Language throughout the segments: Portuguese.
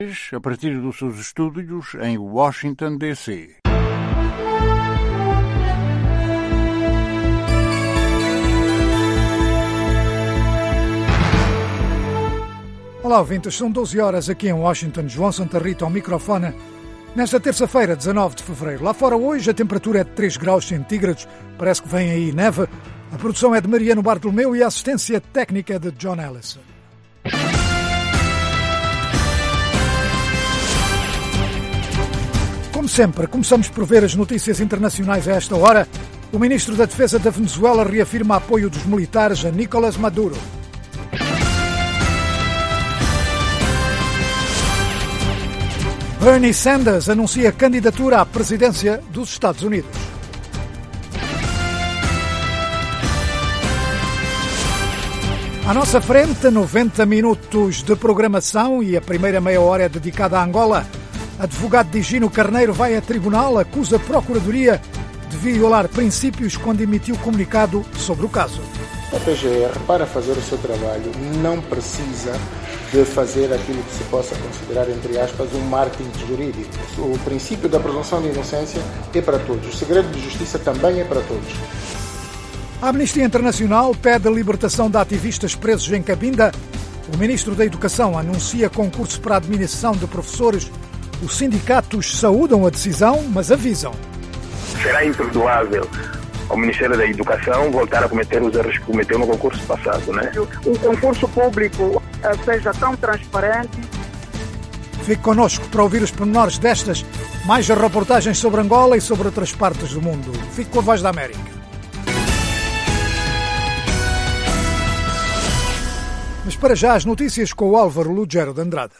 a partir dos seus estúdios em Washington, D.C. Olá, ouvintes, são 12 horas aqui em Washington. João Santa Rita ao microfone. Nesta terça-feira, 19 de fevereiro. Lá fora hoje a temperatura é de 3 graus centígrados. Parece que vem aí neve. A produção é de Mariano Bartolomeu e a assistência técnica é de John Ellison. Como sempre, começamos por ver as notícias internacionais a esta hora. O ministro da Defesa da Venezuela reafirma apoio dos militares a Nicolás Maduro. Bernie Sanders anuncia candidatura à presidência dos Estados Unidos. À nossa frente, 90 minutos de programação e a primeira meia hora é dedicada à Angola. Advogado Digino Carneiro vai a tribunal, acusa a Procuradoria de violar princípios quando emitiu comunicado sobre o caso. A PGR, para fazer o seu trabalho, não precisa de fazer aquilo que se possa considerar, entre aspas, um marketing jurídico. O princípio da presunção de inocência é para todos. O segredo de justiça também é para todos. A Amnistia Internacional pede a libertação de ativistas presos em Cabinda. O Ministro da Educação anuncia concurso para a admissão de professores. Os sindicatos saúdam a decisão, mas avisam. Será imperdoável ao Ministério da Educação voltar a cometer os erros que cometeu no concurso passado, né? Um concurso público seja tão transparente. Fique connosco para ouvir os pormenores destas, mais reportagens sobre Angola e sobre outras partes do mundo. Fique com a Voz da América. Mas para já as notícias com o Álvaro Lugero de Andrade.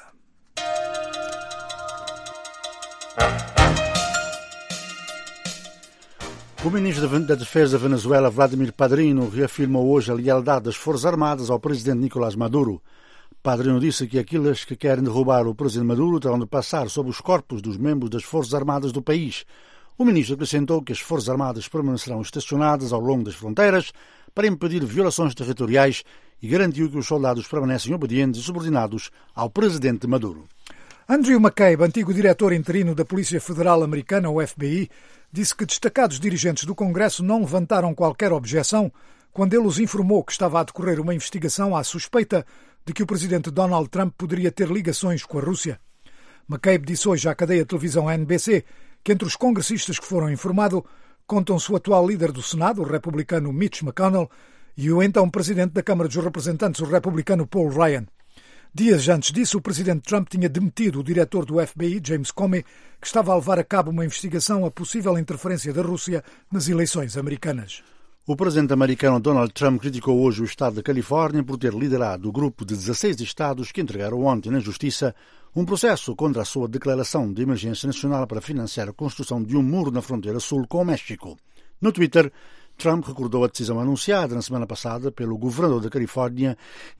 O ministro da Defesa da Venezuela, Vladimir Padrino, reafirmou hoje a lealdade das Forças Armadas ao presidente Nicolás Maduro. Padrino disse que aqueles que querem derrubar o presidente Maduro terão de passar sob os corpos dos membros das Forças Armadas do país. O ministro acrescentou que as Forças Armadas permanecerão estacionadas ao longo das fronteiras para impedir violações territoriais e garantiu que os soldados permanecem obedientes e subordinados ao presidente Maduro. Andrew McCabe, antigo diretor interino da Polícia Federal Americana, o FBI, disse que destacados dirigentes do Congresso não levantaram qualquer objeção quando ele os informou que estava a decorrer uma investigação à suspeita de que o presidente Donald Trump poderia ter ligações com a Rússia. McCabe disse hoje à cadeia de televisão NBC que entre os congressistas que foram informados contam-se o atual líder do Senado, o republicano Mitch McConnell, e o então presidente da Câmara dos Representantes, o republicano Paul Ryan. Dias antes disso, o presidente Trump tinha demitido o diretor do FBI, James Comey, que estava a levar a cabo uma investigação a possível interferência da Rússia nas eleições americanas. O presidente americano Donald Trump criticou hoje o estado da Califórnia por ter liderado o grupo de 16 estados que entregaram ontem na Justiça um processo contra a sua declaração de emergência nacional para financiar a construção de um muro na fronteira sul com o México. No Twitter, Trump recordou a decisão anunciada na semana passada pelo governador da Califórnia,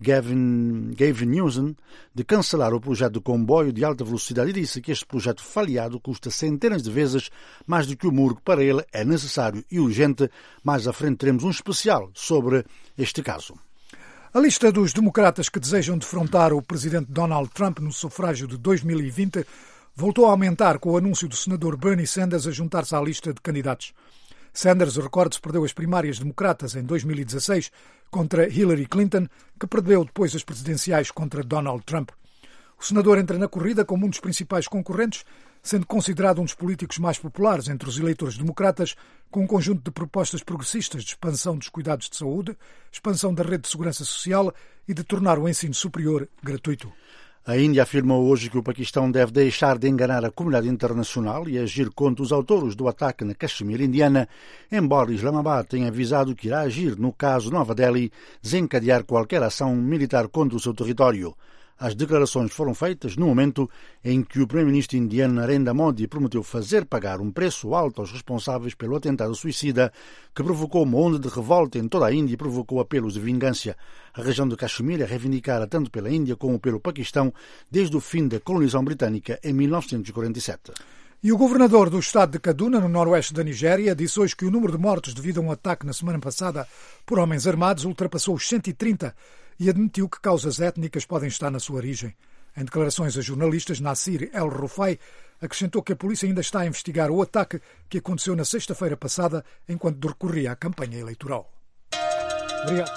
Gavin Newsom, de cancelar o projeto de comboio de alta velocidade e disse que este projeto falhado custa centenas de vezes mais do que o muro que para ele é necessário e urgente. Mais à frente teremos um especial sobre este caso. A lista dos democratas que desejam defrontar o presidente Donald Trump no sufrágio de 2020 voltou a aumentar com o anúncio do senador Bernie Sanders a juntar-se à lista de candidatos. Sanders, recorde-se, perdeu as primárias democratas em 2016 contra Hillary Clinton, que perdeu depois as presidenciais contra Donald Trump. O senador entra na corrida como um dos principais concorrentes, sendo considerado um dos políticos mais populares entre os eleitores democratas, com um conjunto de propostas progressistas de expansão dos cuidados de saúde, expansão da rede de segurança social e de tornar o ensino superior gratuito. A Índia afirmou hoje que o Paquistão deve deixar de enganar a comunidade internacional e agir contra os autores do ataque na Caxemira indiana, embora Islamabad tenha avisado que irá agir no caso Nova Delhi desencadear qualquer ação militar contra o seu território. As declarações foram feitas no momento em que o primeiro-ministro indiano Narendra Modi prometeu fazer pagar um preço alto aos responsáveis pelo atentado suicida que provocou uma onda de revolta em toda a Índia e provocou apelos de vingança. A região de Caxemira é reivindicada tanto pela Índia como pelo Paquistão desde o fim da colonização britânica em 1947. E o governador do estado de Kaduna, no noroeste da Nigéria, disse hoje que o número de mortos devido a um ataque na semana passada por homens armados ultrapassou os 130 e admitiu que causas étnicas podem estar na sua origem. Em declarações a jornalistas, Nassir El-Rufai acrescentou que a polícia ainda está a investigar o ataque que aconteceu na sexta-feira passada enquanto decorria a campanha eleitoral. Obrigado.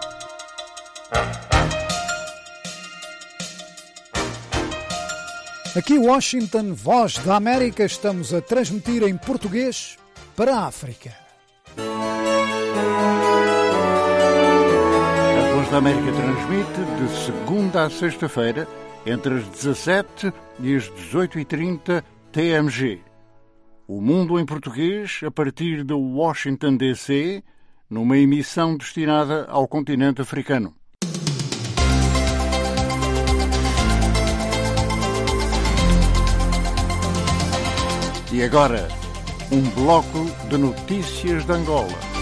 Aqui Washington, Voz da América, estamos a transmitir em português para a África. A Voz da América transmite de segunda a sexta-feira, entre as 17 e as 18h30 TMG. O Mundo em Português, a partir de Washington, D.C., numa emissão destinada ao continente africano. E agora, um bloco de notícias de Angola.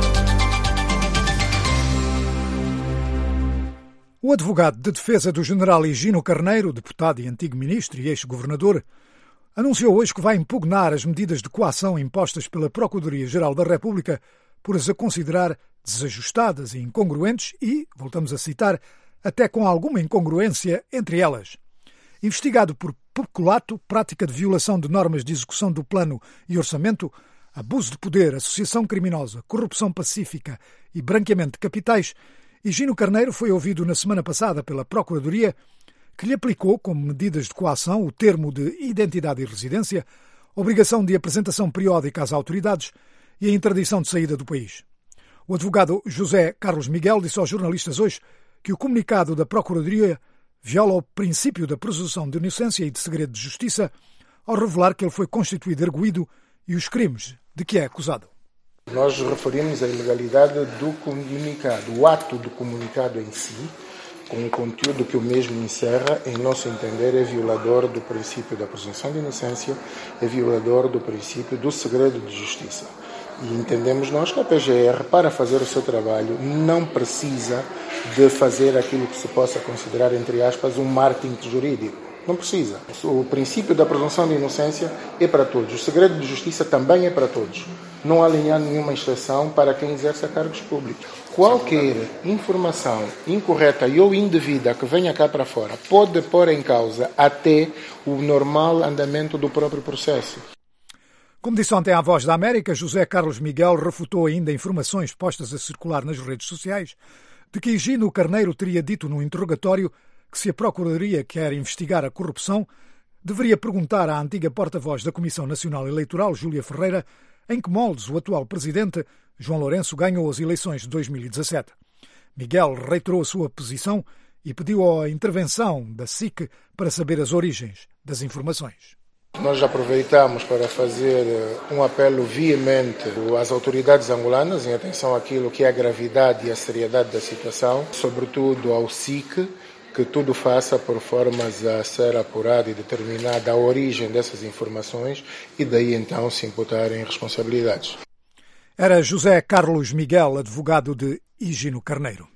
O advogado de defesa do general Higino Carneiro, deputado e antigo ministro e ex-governador, anunciou hoje que vai impugnar as medidas de coação impostas pela Procuradoria-Geral da República por as a considerar desajustadas e incongruentes e, voltamos a citar, até com alguma incongruência entre elas. Investigado por peculato, prática de violação de normas de execução do plano e orçamento, abuso de poder, associação criminosa, corrupção pacífica e branqueamento de capitais, Higino Carneiro foi ouvido na semana passada pela Procuradoria, que lhe aplicou, como medidas de coação, o termo de identidade e residência, obrigação de apresentação periódica às autoridades e a interdição de saída do país. O advogado José Carlos Miguel disse aos jornalistas hoje que o comunicado da Procuradoria viola o princípio da presunção de inocência e de segredo de justiça ao revelar que ele foi constituído arguido e os crimes de que é acusado. Nós referimos a ilegalidade do comunicado, o ato do comunicado em si, com o conteúdo que o mesmo encerra, em nosso entender, é violador do princípio da presunção de inocência, é violador do princípio do segredo de justiça. E entendemos nós que a PGR, para fazer o seu trabalho, não precisa de fazer aquilo que se possa considerar, entre aspas, um marketing jurídico. Não precisa. O princípio da presunção de inocência é para todos. O segredo de justiça também é para todos. Não há nenhuma exceção para quem exerce cargos públicos. Qualquer informação incorreta ou indevida que venha cá para fora pode pôr em causa até o normal andamento do próprio processo. Como disse ontem à Voz da América, José Carlos Miguel refutou ainda informações postas a circular nas redes sociais de que Higino Carneiro teria dito no interrogatório que se a Procuradoria quer investigar a corrupção, deveria perguntar à antiga porta-voz da Comissão Nacional Eleitoral, Júlia Ferreira, em que moldes o atual presidente, João Lourenço, ganhou as eleições de 2017. Miguel reiterou a sua posição e pediu a intervenção da SIC para saber as origens das informações. Nós aproveitamos para fazer um apelo veemente às autoridades angolanas em atenção àquilo que é a gravidade e a seriedade da situação, sobretudo ao SIC, que tudo faça por formas a ser apurada e determinada a origem dessas informações e daí então se imputarem responsabilidades. Era José Carlos Miguel, advogado de Higino Carneiro.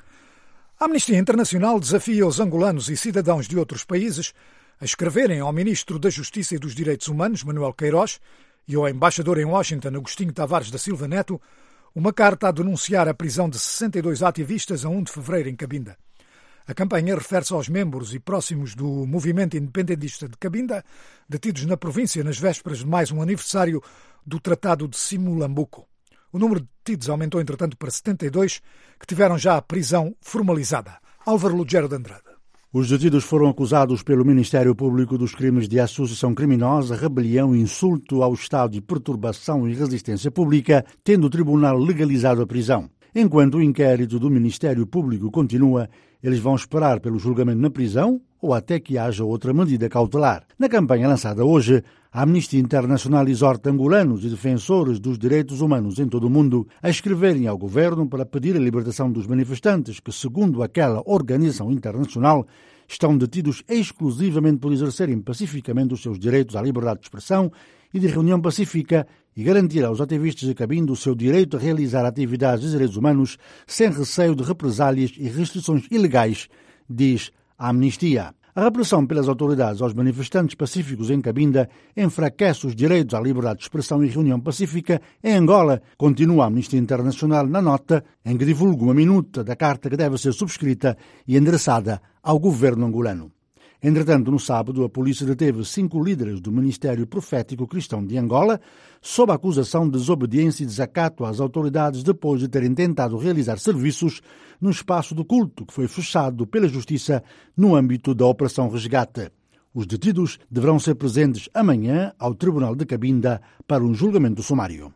A Amnistia Internacional desafia os angolanos e cidadãos de outros países a escreverem ao Ministro da Justiça e dos Direitos Humanos, Manuel Queiroz, e ao embaixador em Washington, Agostinho Tavares da Silva Neto, uma carta a denunciar a prisão de 62 ativistas a 1 de fevereiro em Cabinda. A campanha refere-se aos membros e próximos do movimento independentista de Cabinda, detidos na província nas vésperas de mais um aniversário do Tratado de Simulambuco. O número de detidos aumentou, entretanto, para 72, que tiveram já a prisão formalizada. Álvaro Lugero de Andrade. Os detidos foram acusados pelo Ministério Público dos crimes de associação criminosa, rebelião, insulto ao Estado e perturbação e resistência pública, tendo o tribunal legalizado a prisão. Enquanto o inquérito do Ministério Público continua, eles vão esperar pelo julgamento na prisão ou até que haja outra medida cautelar. Na campanha lançada hoje, a Amnistia Internacional exorta angolanos e defensores dos direitos humanos em todo o mundo a escreverem ao governo para pedir a libertação dos manifestantes que, segundo aquela organização internacional, estão detidos exclusivamente por exercerem pacificamente os seus direitos à liberdade de expressão e de reunião pacífica e garantir aos ativistas de Cabinda o seu direito a realizar atividades de direitos humanos sem receio de represálias e restrições ilegais, diz a Amnistia. A repressão pelas autoridades aos manifestantes pacíficos em Cabinda enfraquece os direitos à liberdade de expressão e reunião pacífica em Angola, continua a Amnistia Internacional na nota em que divulga uma minuta da carta que deve ser subscrita e endereçada ao governo angolano. Entretanto, no sábado, a polícia deteve 5 líderes do Ministério Profético Cristão de Angola sob a acusação de desobediência e desacato às autoridades depois de terem tentado realizar serviços no espaço do culto que foi fechado pela Justiça no âmbito da Operação Resgate. Os detidos deverão ser presentes amanhã ao Tribunal de Cabinda para um julgamento sumário.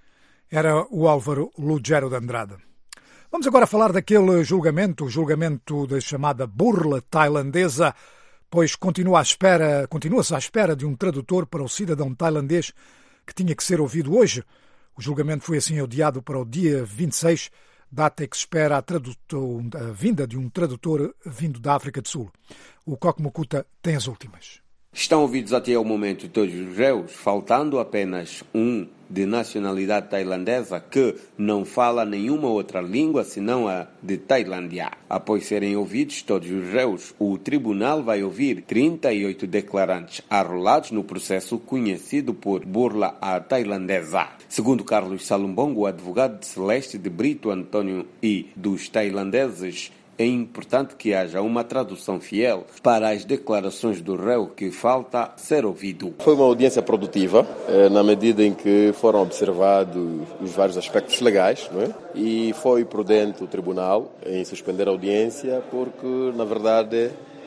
Era o Álvaro Lugero de Andrade. Vamos agora falar daquele julgamento, o julgamento da chamada burla tailandesa, pois continua-se à espera de um tradutor para o cidadão tailandês que tinha que ser ouvido hoje. O julgamento foi assim adiado para o dia 26, data em que se espera a vinda de um tradutor vindo da África do Sul. O Coque Mukuta tem as últimas. Estão ouvidos até o momento todos os réus, faltando apenas um de nacionalidade tailandesa que não fala nenhuma outra língua senão a de Tailândia. Após serem ouvidos todos os réus, o tribunal vai ouvir 38 declarantes arrolados no processo conhecido por burla à tailandesa. Segundo Carlos Salumbongo, o advogado de Celeste de Brito Antônio e dos tailandeses, é importante que haja uma tradução fiel para as declarações do réu que falta ser ouvido. Foi uma audiência produtiva, na medida em que foram observados os vários aspectos legais, não é? E foi prudente o tribunal em suspender a audiência porque, na verdade,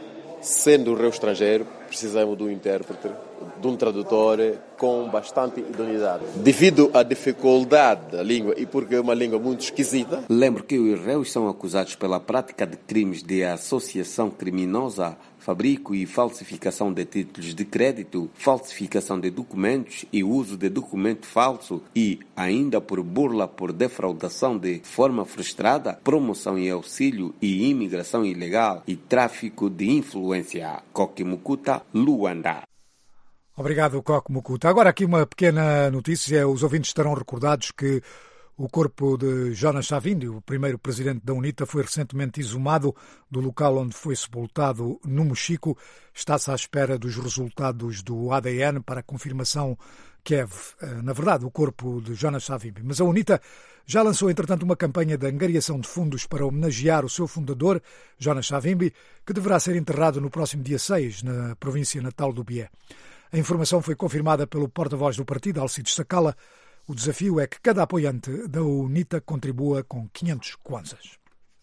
sendo o réu estrangeiro, precisamos de um intérprete, de um tradutor com bastante idoneidade. Devido à dificuldade da língua e porque é uma língua muito esquisita. Lembro que os réus são acusados pela prática de crimes de associação criminosa, fabrico e falsificação de títulos de crédito, falsificação de documentos e uso de documento falso e ainda por burla por defraudação de forma frustrada, promoção e auxílio e imigração ilegal e tráfico de influência. Coque Mukuta, Luanda. Obrigado, Coque Mukuta. Agora aqui uma pequena notícia. Os ouvintes estarão recordados que o corpo de Jonas Savimbi, o primeiro presidente da UNITA, foi recentemente exumado do local onde foi sepultado no Mochico. Está-se à espera dos resultados do ADN para a confirmação que é, na verdade, o corpo de Jonas Savimbi. Mas a UNITA já lançou, entretanto, uma campanha de angariação de fundos para homenagear o seu fundador, Jonas Savimbi, que deverá ser enterrado no próximo dia 6, na província natal do Bié. A informação foi confirmada pelo porta-voz do partido, Alcides Sacala. O desafio é que cada apoiante da UNITA contribua com 500 kwanzas.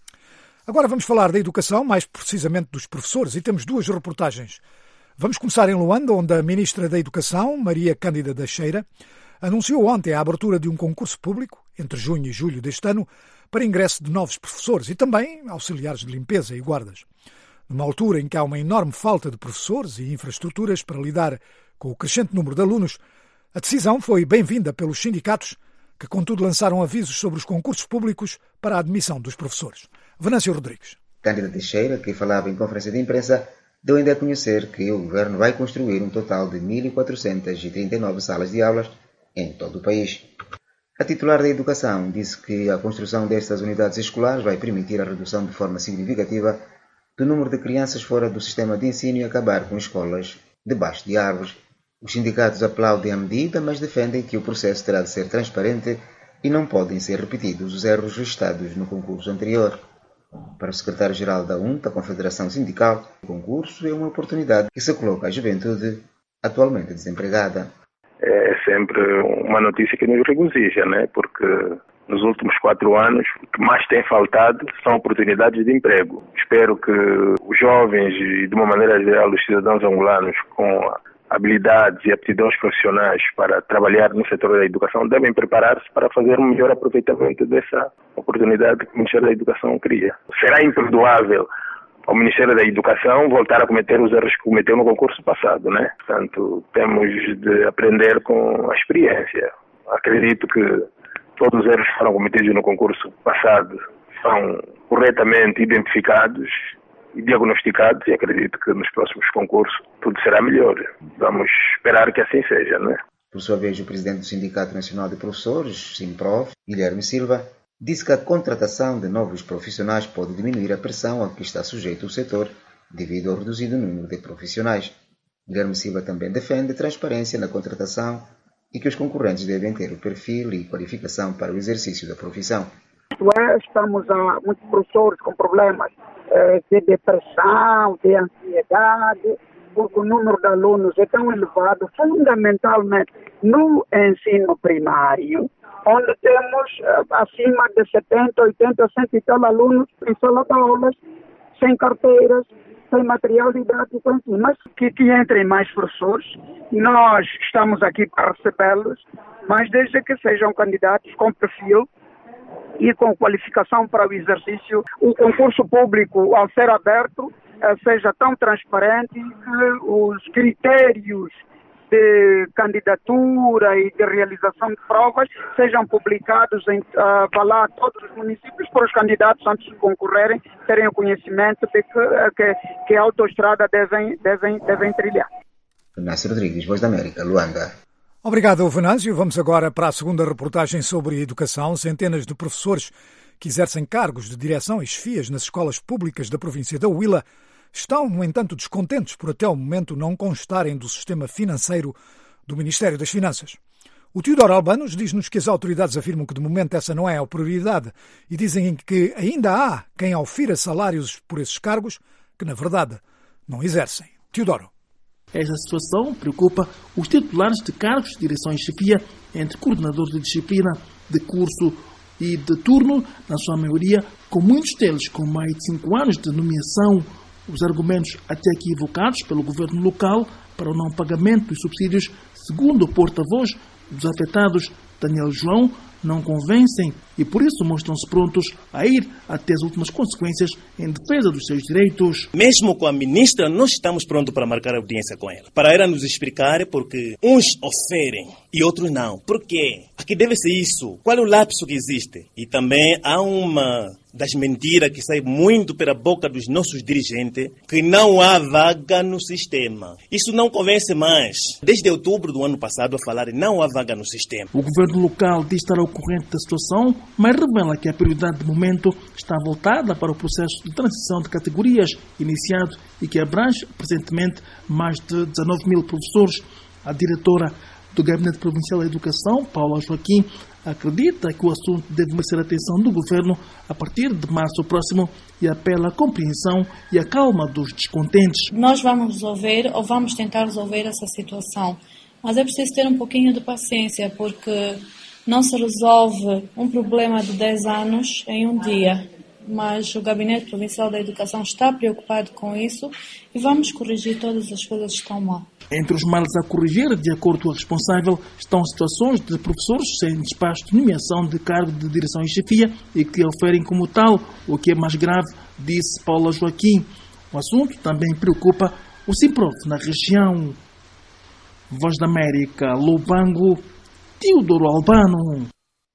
Agora vamos falar da educação, mais precisamente dos professores, e temos 2 reportagens. Vamos começar em Luanda, onde a Ministra da Educação, Maria Cândida Teixeira, anunciou ontem a abertura de um concurso público, entre junho e julho deste ano, para ingresso de novos professores e também auxiliares de limpeza e guardas. Numa altura em que há uma enorme falta de professores e infraestruturas para lidar com o crescente número de alunos, a decisão foi bem-vinda pelos sindicatos, que contudo lançaram avisos sobre os concursos públicos para a admissão dos professores. Venâncio Rodrigues. Cândida Teixeira, que falava em conferência de imprensa, deu ainda a conhecer que o governo vai construir um total de 1.439 salas de aulas em todo o país. A titular da Educação disse que a construção destas unidades escolares vai permitir a redução de forma significativa do número de crianças fora do sistema de ensino e acabar com escolas debaixo de árvores. Os sindicatos aplaudem a medida, mas defendem que o processo terá de ser transparente e não podem ser repetidos os erros registrados no concurso anterior. Para o secretário-geral da UNTA, a Confederação Sindical, o concurso é uma oportunidade que se coloca à juventude atualmente desempregada. É sempre uma notícia que nos regozija, né? Porque nos últimos 4 anos, o que mais tem faltado são oportunidades de emprego. Espero que os jovens e, de uma maneira geral, os cidadãos angolanos com habilidades e aptidões profissionais para trabalhar no setor da educação devem preparar-se para fazer um melhor aproveitamento dessa oportunidade que o Ministério da Educação cria. Será imperdoável ao Ministério da Educação voltar a cometer os erros que cometeu no concurso passado, né? Portanto, temos de aprender com a experiência. Acredito que todos os erros que foram cometidos no concurso passado são corretamente identificados e diagnosticados e acredito que nos próximos concursos tudo será melhor. Vamos esperar que assim seja, né? Por sua vez, o presidente do Sindicato Nacional de Professores, SINPROF, Guilherme Silva, disse que a contratação de novos profissionais pode diminuir a pressão a que está sujeito o setor devido ao reduzido número de profissionais. Guilherme Silva também defende transparência na contratação e que os concorrentes devem ter o perfil e qualificação para o exercício da profissão. Estamos a muitos professores com problemas de depressão, de ansiedade, porque o número de alunos é tão elevado, fundamentalmente no ensino primário, onde temos acima de 70, 80, 100 e tal alunos em sala de aulas, sem carteiras, sem material didático, enfim, mas que entrem mais professores. Nós estamos aqui para recebê-los, mas desde que sejam candidatos com perfil e com qualificação para o exercício, o concurso público, ao ser aberto, seja tão transparente que os critérios de candidatura e de realização de provas sejam publicados para lá todos os municípios, para os candidatos antes de concorrerem terem o conhecimento de que a autoestrada devem trilhar. Venâncio Rodrigues, Voz da América, Luanda. Obrigado, Venâncio. Vamos agora para a segunda reportagem sobre educação. Centenas de professores que exercem cargos de direção e chefias nas escolas públicas da província da Huila estão, no entanto, descontentes por até o momento não constarem do sistema financeiro do Ministério das Finanças. O Teodoro Albanos diz-nos que as autoridades afirmam que de momento essa não é a prioridade e dizem que ainda há quem aufira salários por esses cargos que, na verdade, não exercem. Teodoro. Esta situação preocupa os titulares de cargos de direção e chefia, entre coordenadores de disciplina, de curso e de turno, na sua maioria, com muitos deles com mais de 5 anos de nomeação. Os argumentos até aqui evocados pelo governo local para o não pagamento dos subsídios, segundo o porta-voz dos afetados, Daniel João, não convencem e por isso mostram-se prontos a ir até as últimas consequências em defesa dos seus direitos. Mesmo com a ministra, nós estamos prontos para marcar audiência com ela, para ela nos explicar porque uns oferem e outros não. Por quê? A que deve ser isso? Qual é o lapso que existe? E também há uma das mentiras que sai muito pela boca dos nossos dirigentes, que não há vaga no sistema. Isso não convence mais. Desde outubro do ano passado a falar não há vaga no sistema. O governo local diz estar ao corrente da situação, mas revela que a prioridade de momento está voltada para o processo de transição de categorias iniciado e que abrange presentemente mais de 19 mil professores. A diretora do Gabinete Provincial da Educação, Paula Joaquim, acredita que o assunto deve merecer a atenção do governo a partir de março próximo e apela à compreensão e à calma dos descontentes. Nós vamos resolver ou vamos tentar resolver essa situação, mas é preciso ter um pouquinho de paciência porque não se resolve um problema de 10 anos em um dia. Mas o Gabinete Provincial da Educação está preocupado com isso e vamos corrigir todas as coisas que estão mal. Entre os males a corrigir, de acordo com o responsável, estão situações de professores sem despacho de nomeação de cargo de direção e chefia e que oferem como tal, o que é mais grave, disse Paula Joaquim. O assunto também preocupa o Simprof na região. Voz da América, Lubango, Teodoro Albano.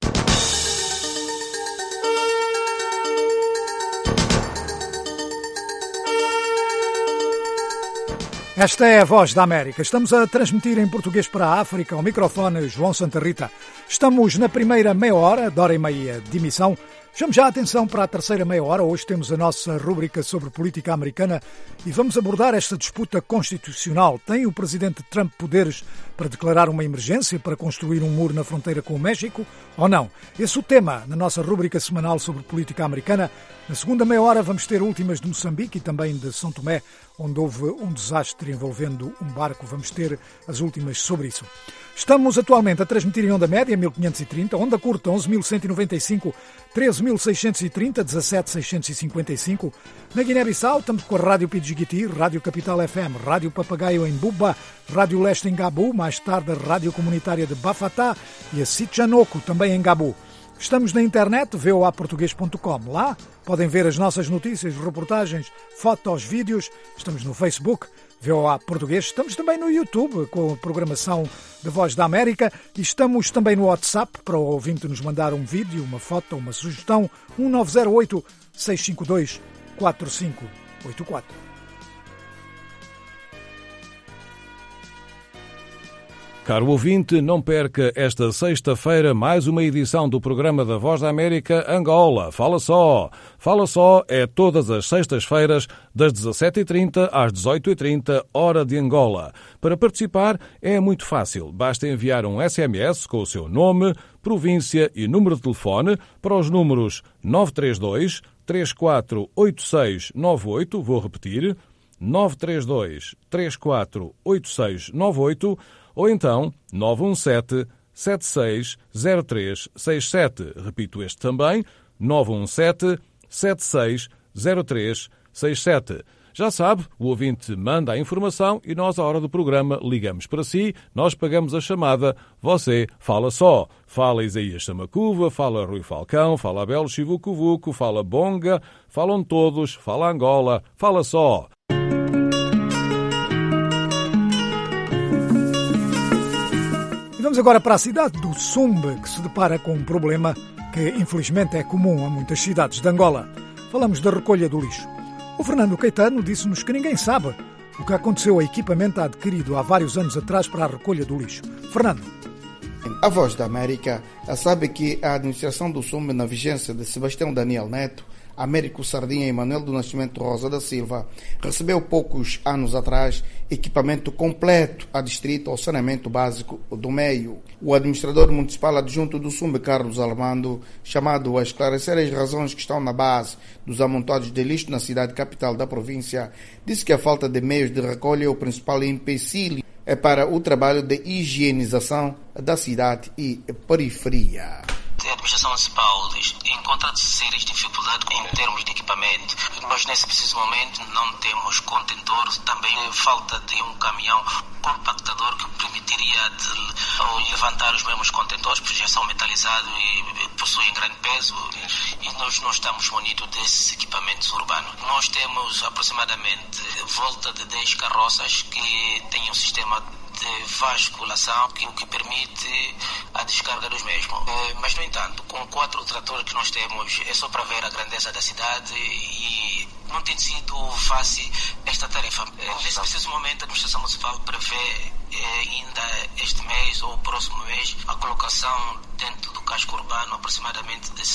Esta é a Voz da América. Estamos a transmitir em português para a África, ao microfone João Santa Rita. Estamos na primeira meia hora, de hora e meia de emissão. Chamo já a atenção para a terceira meia hora. Hoje temos a nossa rúbrica sobre política americana e vamos abordar esta disputa constitucional. Tem o presidente Trump poderes para declarar uma emergência para construir um muro na fronteira com o México ou não? Esse é o tema na nossa rúbrica semanal sobre política americana. Na segunda meia hora vamos ter últimas de Moçambique e também de São Tomé, onde houve um desastre envolvendo um barco. Vamos ter as últimas sobre isso. Estamos atualmente a transmitir em onda média 1530, onda curta 11.195, 13.630, 17.655. Na Guiné-Bissau estamos com a Rádio Pidjigiti, Rádio Capital FM, Rádio Papagaio em Buba, Rádio Leste em Gabu, mais tarde a Rádio Comunitária de Bafatá e a Sitjanoco também em Gabu. Estamos na internet, voaportugues.com. Lá podem ver as nossas notícias, reportagens, fotos, vídeos. Estamos no Facebook, VOA Português. Estamos também no YouTube, com a programação da Voz da América. E estamos também no WhatsApp, para o ouvinte nos mandar um vídeo, uma foto, uma sugestão. 1908-652-4584. Caro ouvinte, não perca esta sexta-feira mais uma edição do programa da Voz da América Angola. Fala só! Fala só é todas as sextas-feiras, das 17h30 às 18h30, hora de Angola. Para participar é muito fácil. Basta enviar um SMS com o seu nome, província e número de telefone para os números 932 348698, vou repetir, 932 348698, ou então 917-760367. Repito este também, 917-760367. Já sabe, o ouvinte manda a informação e nós, à hora do programa, ligamos para si, nós pagamos a chamada, você fala só. Fala Isaías Samacuva, fala Rui Falcão, fala Abel Chivucovuco, fala Bonga, falam todos, fala Angola, fala só. E vamos agora para a cidade do Sumbe, que se depara com um problema que, infelizmente, é comum a muitas cidades de Angola. Falamos da recolha do lixo. O Fernando Caetano disse-nos que ninguém sabe o que aconteceu ao equipamento adquirido há vários anos atrás para a recolha do lixo. Fernando. A Voz da América sabe que a administração do Sumbe, na vigência de Sebastião Daniel Neto, Américo Sardinha e Manuel do Nascimento Rosa da Silva, recebeu poucos anos atrás equipamento completo adstrito ao saneamento básico do meio. O administrador municipal adjunto do Sumbe, Carlos Armando, chamado a esclarecer as razões que estão na base dos amontoados de lixo na cidade capital da província, disse que a falta de meios de recolha é o principal empecilho para o trabalho de higienização da cidade e periferia. A administração municipal encontra-se sérias dificuldades em termos de equipamento. Nós, nesse preciso momento, não temos contentores, também falta de um caminhão compactador que permitiria levantar os mesmos contentores, porque já são metalizados e possuem grande peso, e nós não estamos munidos desses equipamentos urbanos. Nós temos aproximadamente volta de 10 carroças que têm um sistema de vasculação, o que permite a descarga dos mesmos. Mas, no entanto, com 4 tratores que nós temos, é só para ver a grandeza da cidade e não tem sido fácil esta tarefa. Nesse preciso momento, a administração municipal prevê ainda este mês ou o próximo mês a colocação dentro do casco urbano aproximadamente de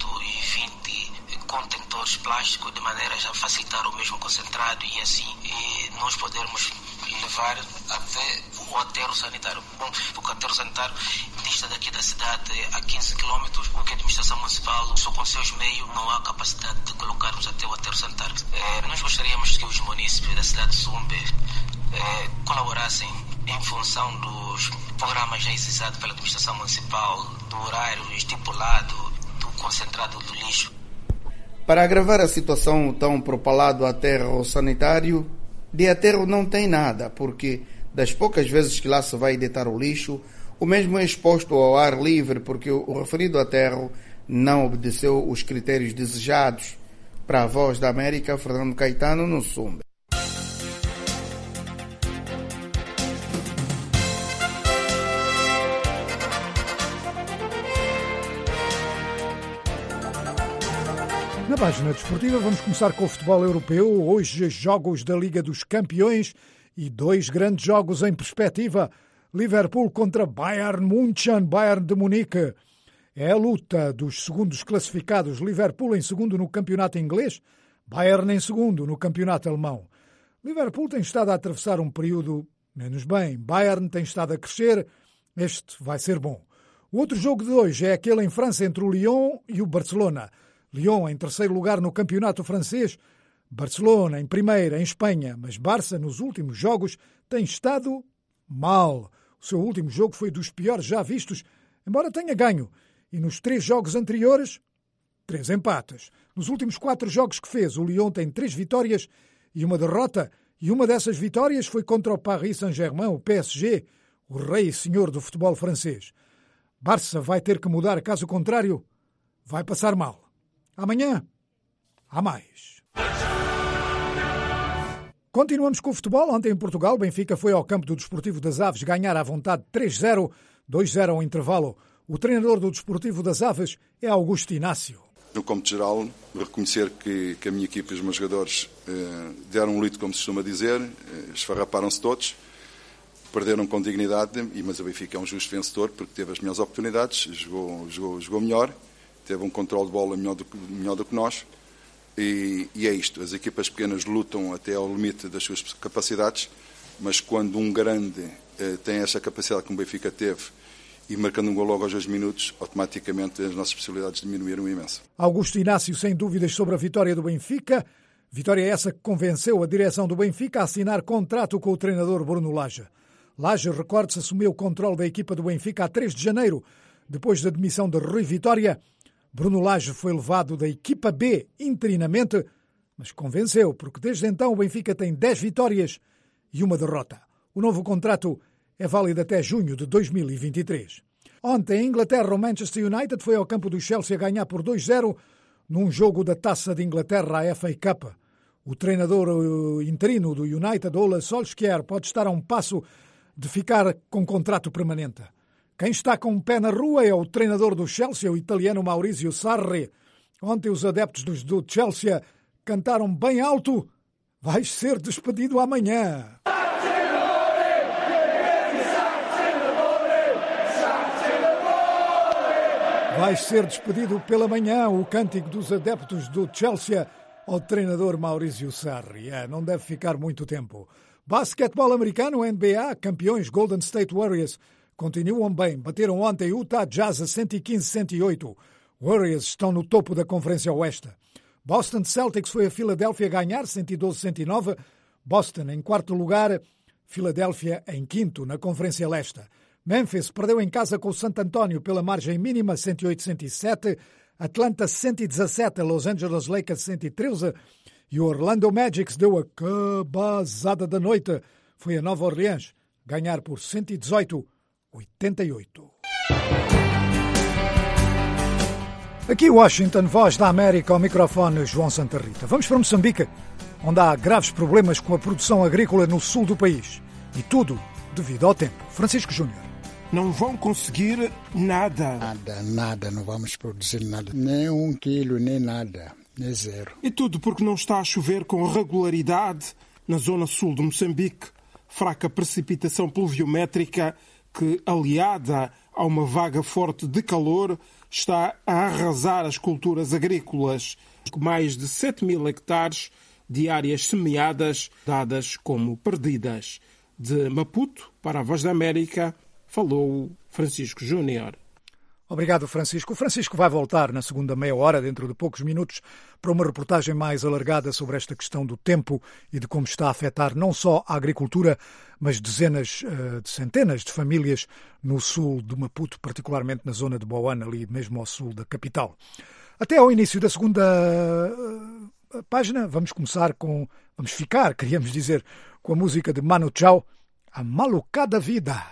120 contentores plásticos, de maneira a facilitar o mesmo concentrado e assim nós podermos levar até o aterro sanitário. Bom, o aterro sanitário dista daqui da cidade a 15 km, porque a administração municipal, só com seus meios, não há capacidade de colocarmos até o aterro sanitário. Nós gostaríamos que os munícipes da cidade de Sumbe colaborassem em função dos programas já exercidos pela administração municipal, do horário estipulado, do concentrado do lixo. Para agravar a situação tão propalado aterro sanitário, de aterro não tem nada, porque das poucas vezes que lá se vai deitar o lixo, o mesmo é exposto ao ar livre, porque o referido aterro não obedeceu os critérios desejados. Para a Voz da América, Fernando Caetano, no Sumbe. Na página desportiva vamos começar com o futebol europeu. Hoje jogos da Liga dos Campeões e 2 grandes jogos em perspectiva. Liverpool contra Bayern München, Bayern de Munique. É a luta dos segundos classificados. Liverpool em segundo no campeonato inglês, Bayern em segundo no campeonato alemão. Liverpool tem estado a atravessar um período menos bem. Bayern tem estado a crescer. Este vai ser bom. O outro jogo de hoje é aquele em França entre o Lyon e o Barcelona. Lyon em terceiro lugar no campeonato francês, Barcelona em primeiro em Espanha, mas Barça nos últimos jogos tem estado mal. O seu último jogo foi dos piores já vistos, embora tenha ganho. E nos 3 jogos anteriores, 3 empates. Nos últimos 4 jogos que fez, o Lyon tem 3 vitórias e uma derrota. E uma dessas vitórias foi contra o Paris Saint-Germain, o PSG, o rei e senhor do futebol francês. Barça vai ter que mudar, caso contrário, vai passar mal. Amanhã, há mais. Continuamos com o futebol. Ontem em Portugal, Benfica foi ao campo do Desportivo das Aves ganhar à vontade 3-0, 2-0 ao intervalo. O treinador do Desportivo das Aves é Augusto Inácio. No cômputo geral, reconhecer que a minha equipa e os meus jogadores deram um litro, como se costuma dizer, esfarraparam-se todos. perderam com dignidade, mas o Benfica é um justo vencedor porque teve as melhores oportunidades, jogou melhor, teve um controle de bola melhor do que nós e é isto. As equipas pequenas lutam até ao limite das suas capacidades, mas quando um grande tem essa capacidade que o Benfica teve e marcando um gol logo aos 2 minutos, automaticamente as nossas possibilidades diminuíram imenso. Augusto Inácio, sem dúvidas sobre a vitória do Benfica. Vitória essa que convenceu a direção do Benfica a assinar contrato com o treinador Bruno Lage. Lage, recorde-se, assumiu o controle da equipa do Benfica a 3 de janeiro, depois da demissão de Rui Vitória. Bruno Lage foi levado da equipa B interinamente, mas convenceu, porque desde então o Benfica tem 10 vitórias e 1 derrota. O novo contrato é válido até junho de 2023. Ontem, em Inglaterra, o Manchester United foi ao campo do Chelsea a ganhar por 2-0 num jogo da Taça de Inglaterra, a FA Cup. O treinador interino do United, Ole Solskjaer, pode estar a um passo de ficar com contrato permanente. Quem está com um pé na rua é o treinador do Chelsea, o italiano Maurizio Sarri. Ontem os adeptos do Chelsea cantaram bem alto: "Vais ser despedido amanhã". Vai ser despedido pela manhã, o cântico dos adeptos do Chelsea ao treinador Maurizio Sarri. Não deve ficar muito tempo. Basquetebol americano, NBA, campeões Golden State Warriors continuam bem. Bateram ontem Utah Jazz a 115-108. Warriors estão no topo da Conferência Oeste. Boston Celtics foi a Filadélfia ganhar 112-109. Boston em quarto lugar, Filadélfia em quinto na Conferência Leste. Memphis perdeu em casa com o Santo António pela margem mínima 108-107, Atlanta 117, Los Angeles Lakers 113 e o Orlando Magic deu a cabazada da noite. Foi a Nova Orleans ganhar por 118-88. Aqui Washington, Voz da América, ao microfone João Santa Rita. Vamos para Moçambique, onde há graves problemas com a produção agrícola no sul do país. E tudo devido ao tempo. Francisco Júnior. Não vão conseguir nada. Nada, não vamos produzir nada. Nem 1 quilo, nem nada, nem 0. E tudo porque não está a chover com regularidade na zona sul de Moçambique. Fraca precipitação pluviométrica que, aliada a uma vaga forte de calor, está a arrasar as culturas agrícolas. Mais de 7.000 hectares de áreas semeadas dadas como perdidas. De Maputo, para a Voz da América, falou Francisco Júnior. Obrigado, Francisco. O Francisco vai voltar na segunda meia hora, dentro de poucos minutos, para uma reportagem mais alargada sobre esta questão do tempo e de como está a afetar não só a agricultura, mas dezenas de centenas de famílias no sul de Maputo, particularmente na zona de Boana, ali mesmo ao sul da capital. Até ao início da segunda página, vamos ficar, queríamos dizer, com a música de Manu Chao, A Malucada Vida.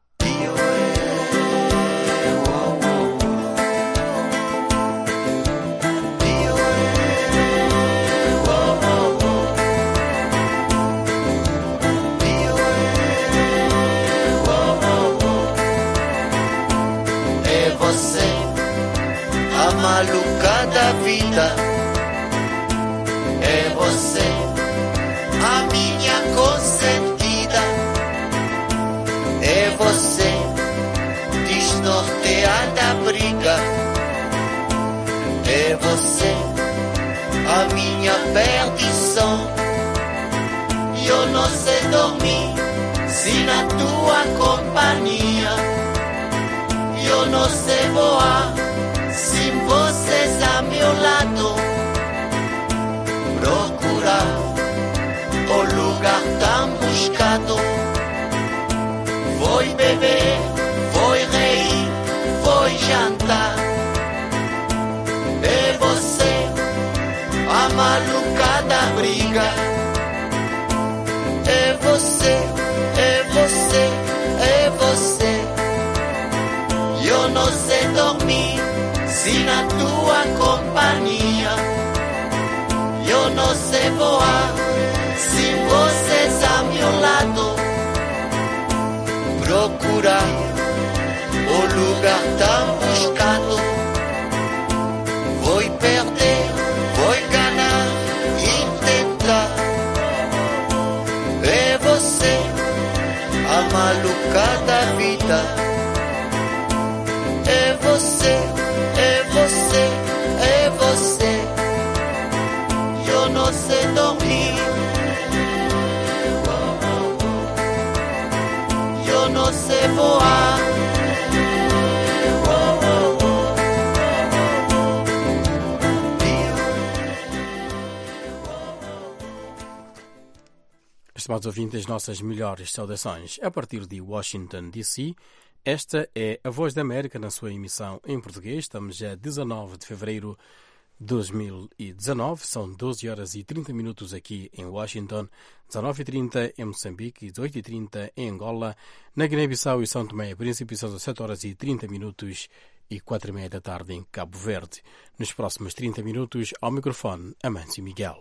É você, a malucada vida. É você, a minha consentida. É você, desnorteada briga. É você, a minha perdição. Eu não sei dormir se na tua companhia. Eu não sei voar se vocês a meu lado. Procurar o lugar tão buscado. Foi beber, foi rir, foi jantar. É você, a malucada briga. É você, é você, é você. Eu não sei dormir se na tua companhia. Eu não sei voar se vocês a meu lado. Procurar o lugar tão buscado. Foi perder, foi ganhar e tentar. É você, a maluca da vida. É você, é você, é você. Eu não sei dormir, eu não sei voar. Estimados ouvintes, as nossas melhores saudações. A partir de Washington, D.C., esta é a Voz da América na sua emissão em português. Estamos a 19 de fevereiro de 2019. São 12 horas e 30 minutos aqui em Washington, 19h30 em Moçambique e 18h30 em Angola. Na Guiné-Bissau e São Tomé e Príncipe são 7 horas e 30 minutos e 4h30 da tarde em Cabo Verde. Nos próximos 30 minutos, ao microfone, Amâncio Miguel.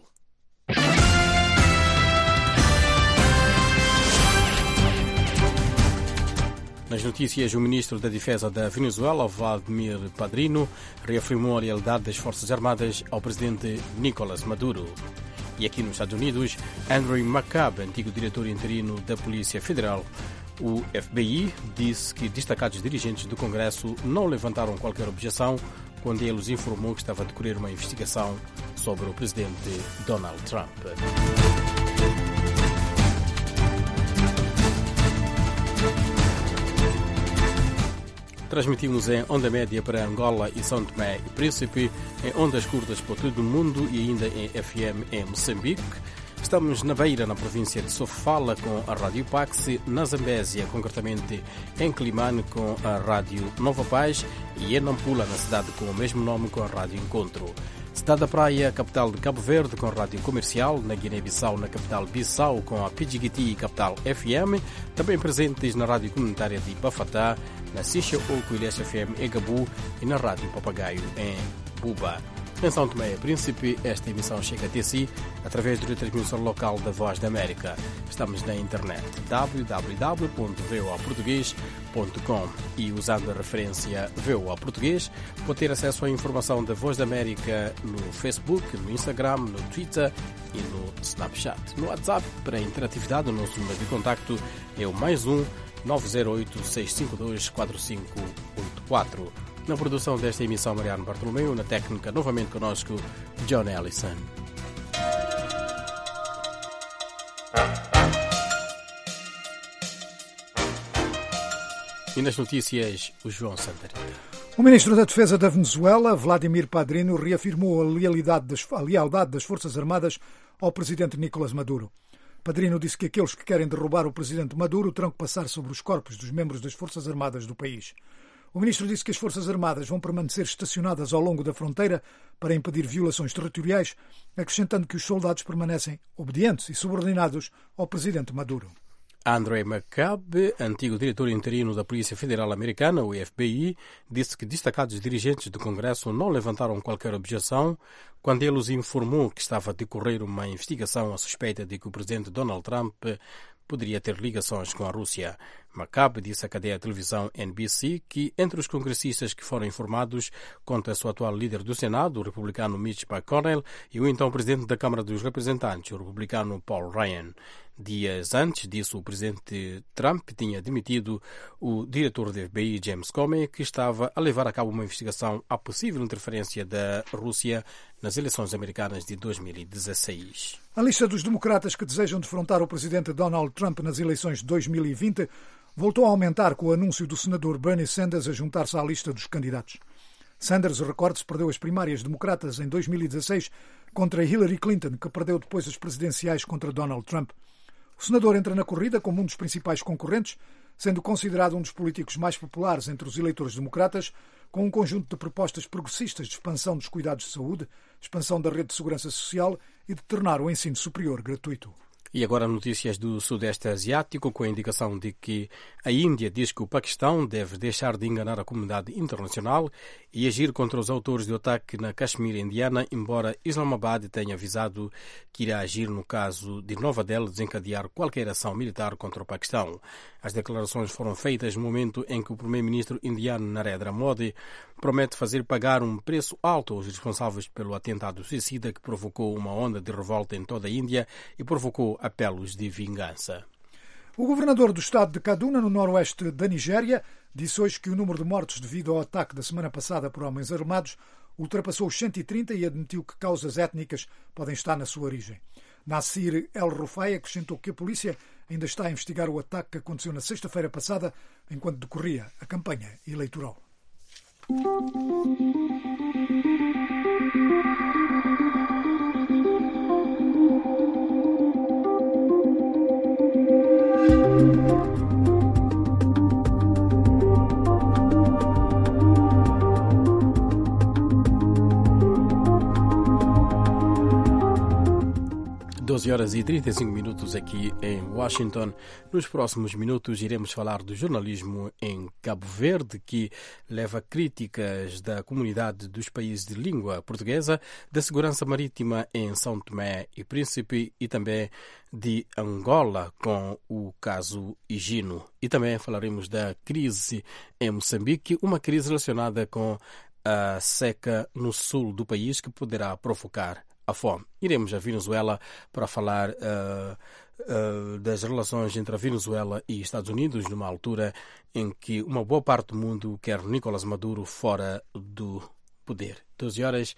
Nas notícias, o ministro da Defesa da Venezuela, Vladimir Padrino, reafirmou a lealdade das Forças Armadas ao presidente Nicolás Maduro. E aqui nos Estados Unidos, Andrew McCabe, antigo diretor interino da Polícia Federal, o FBI, disse que destacados dirigentes do Congresso não levantaram qualquer objeção quando ele os informou que estava a decorrer uma investigação sobre o presidente Donald Trump. Transmitimos em onda média para Angola e São Tomé e Príncipe, em ondas curtas para todo o mundo e ainda em FM em Moçambique. Estamos na Beira, na província de Sofala, com a Rádio Pax, na Zambésia, concretamente em Climane, com a Rádio Nova Paz, e em Nampula, na cidade com o mesmo nome, com a Rádio Encontro. Cidade da Praia, capital de Cabo Verde, com a Rádio Comercial, na Guiné-Bissau, na capital Bissau, com a Pidjigiti e capital FM, também presentes na Rádio Comunitária de Bafatá, na Sicha Oco Ilhas FM em Gabu e na Rádio Papagaio em Buba. Em São Tomé e Príncipe, esta emissão chega até si através do retransmissor local da Voz da América. Estamos na internet www.voaportugues.com e usando a referência VOA Português pode ter acesso à informação da Voz da América no Facebook, no Instagram, no Twitter e no Snapchat. No WhatsApp, para a interatividade, o nosso número de contacto é o +1 908 652 4584. Na produção desta emissão, Mariano Bartolomeu, na técnica, novamente conosco, John Ellison. E nas notícias, o João Santarita. O ministro da Defesa da Venezuela, Vladimir Padrino, reafirmou a lealdade das Forças Armadas ao presidente Nicolás Maduro. Padrino disse que aqueles que querem derrubar o presidente Maduro terão que passar sobre os corpos dos membros das Forças Armadas do país. O ministro disse que as Forças Armadas vão permanecer estacionadas ao longo da fronteira para impedir violações territoriais, acrescentando que os soldados permanecem obedientes e subordinados ao presidente Maduro. Andrew McCabe, antigo diretor interino da Polícia Federal Americana, o FBI, disse que destacados dirigentes do Congresso não levantaram qualquer objeção quando ele os informou que estava a decorrer uma investigação à suspeita de que o presidente Donald Trump poderia ter ligações com a Rússia. McCabe disse à cadeia de televisão NBC que, entre os congressistas que foram informados, conta-se o atual líder do Senado, o republicano Mitch McConnell, e o então presidente da Câmara dos Representantes, o republicano Paul Ryan. Dias antes disso, o presidente Trump tinha demitido o diretor do FBI, James Comey, que estava a levar a cabo uma investigação à possível interferência da Rússia nas eleições americanas de 2016. A lista dos democratas que desejam defrontar o presidente Donald Trump nas eleições de 2020 voltou a aumentar com o anúncio do senador Bernie Sanders a juntar-se à lista dos candidatos. Sanders, recorde-se, perdeu as primárias democratas em 2016 contra Hillary Clinton, que perdeu depois as presidenciais contra Donald Trump. O senador entra na corrida como um dos principais concorrentes, sendo considerado um dos políticos mais populares entre os eleitores democratas, com um conjunto de propostas progressistas de expansão dos cuidados de saúde, expansão da rede de segurança social e de tornar o ensino superior gratuito. E agora notícias do Sudeste Asiático, com a indicação de que a Índia diz que o Paquistão deve deixar de enganar a comunidade internacional e agir contra os autores do ataque na Caxemira indiana, embora Islamabad tenha avisado que irá agir no caso de Nova Delhi desencadear qualquer ação militar contra o Paquistão. As declarações foram feitas no momento em que o primeiro-ministro indiano Narendra Modi promete fazer pagar um preço alto aos responsáveis pelo atentado suicida que provocou uma onda de revolta em toda a Índia e provocou apelos de vingança. O governador do estado de Kaduna, no noroeste da Nigéria, disse hoje que o número de mortos devido ao ataque da semana passada por homens armados ultrapassou os 130 e admitiu que causas étnicas podem estar na sua origem. Nasir El-Rufai acrescentou que a polícia ainda está a investigar o ataque que aconteceu na sexta-feira passada, enquanto decorria a campanha eleitoral. Horas e 35 minutos aqui em Washington. Nos próximos minutos iremos falar do jornalismo em Cabo Verde, que leva críticas da comunidade dos países de língua portuguesa, da segurança marítima em São Tomé e Príncipe e também de Angola com o caso Higino. E também falaremos da crise em Moçambique, uma crise relacionada com a seca no sul do país que poderá provocar a fome. Iremos à Venezuela para falar das relações entre a Venezuela e Estados Unidos, numa altura em que uma boa parte do mundo quer Nicolás Maduro fora do poder. 12 horas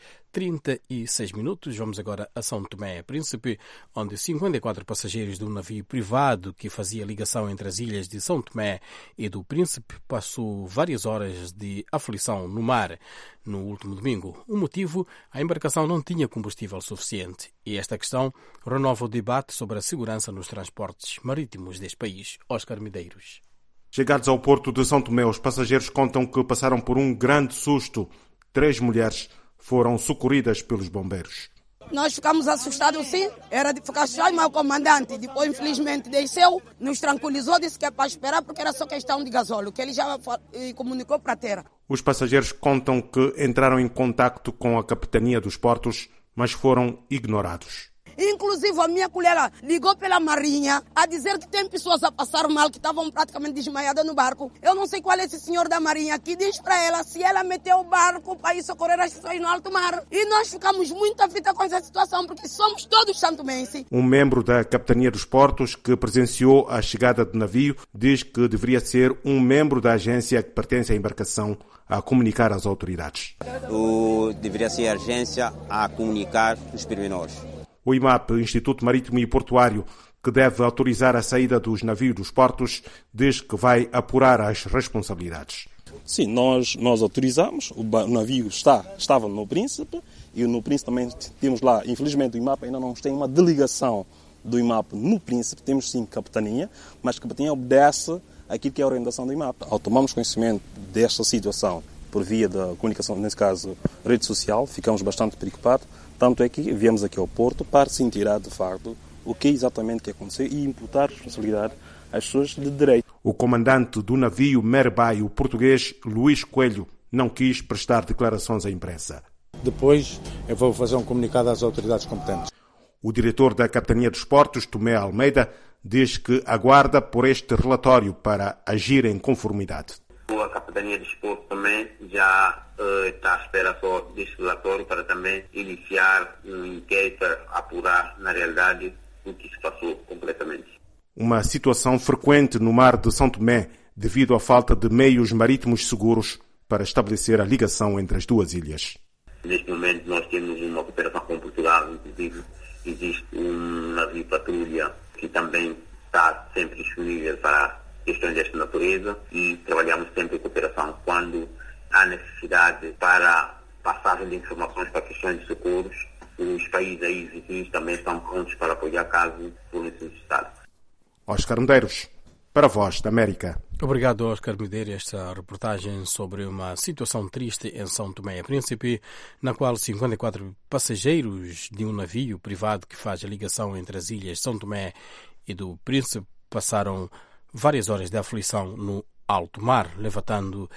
36 minutos. Vamos agora a São Tomé e Príncipe, onde 54 passageiros de um navio privado que fazia ligação entre as ilhas de São Tomé e do Príncipe passou várias horas de aflição no mar no último domingo. O motivo? A embarcação não tinha combustível suficiente. E esta questão renova o debate sobre a segurança nos transportes marítimos deste país. Oscar Medeiros. Chegados ao porto de São Tomé, os passageiros contam que passaram por um grande susto. 3 mulheres foram socorridas pelos bombeiros. Nós ficamos assustados, sim. Era de ficar só e meu comandante. Depois, infelizmente, desceu, nos tranquilizou, disse que é para esperar porque era só questão de gasóleo, que ele já comunicou para a terra. Os passageiros contam que entraram em contacto com a capitania dos portos, mas foram ignorados. Inclusive, a minha colega ligou pela Marinha a dizer que tem pessoas a passar mal, que estavam praticamente desmaiadas no barco. Eu não sei qual é esse senhor da Marinha que diz para ela se ela meteu o barco para ir socorrer as pessoas no alto mar. E nós ficamos muito aflitos com essa situação, porque somos todos santomenses. Um membro da capitania dos portos que presenciou a chegada do navio diz que deveria ser um membro da agência que pertence à embarcação a comunicar às autoridades. Deveria ser a agência a comunicar os pormenores. O IMAP, Instituto Marítimo e Portuário, que deve autorizar a saída dos navios dos portos, diz que vai apurar as responsabilidades. Sim, nós autorizamos, o navio estava no Príncipe e no Príncipe também temos lá, infelizmente o IMAP ainda não tem uma delegação do IMAP no Príncipe, temos sim capitania, mas a capitania obedece àquilo que é a orientação do IMAP. Ao tomarmos conhecimento desta situação por via da comunicação, nesse caso rede social, ficamos bastante preocupados. Tanto é que viemos aqui ao Porto para se inteirar de facto o que exatamente que aconteceu e imputar responsabilidade às pessoas de direito. O comandante do navio Merbai, o português Luís Coelho, não quis prestar declarações à imprensa. Depois eu vou fazer um comunicado às autoridades competentes. O diretor da Capitania dos Portos, Tomé Almeida, diz que aguarda por este relatório para agir em conformidade. A Capitania dos Portos também já está à espera só deste relatório para também iniciar um inquérito para apurar, na realidade, o que se passou completamente. Uma situação frequente no mar de São Tomé devido à falta de meios marítimos seguros para estabelecer a ligação entre as duas ilhas. Neste momento nós temos uma cooperação com Portugal, inclusive existe um navio patrulha que também está sempre disponível para questões desta natureza e trabalhamos sempre em cooperação quando há necessidade para passagem de informações para questões de socorros. Os países aí vizinhos também estão prontos para apoiar caso for necessário. Oscar Medeiros, para a Voz da América. Obrigado, Oscar Medeiros. Esta reportagem sobre uma situação triste em São Tomé e Príncipe, na qual 54 passageiros de um navio privado que faz a ligação entre as ilhas São Tomé e do Príncipe passaram várias horas de aflição no alto mar, levantando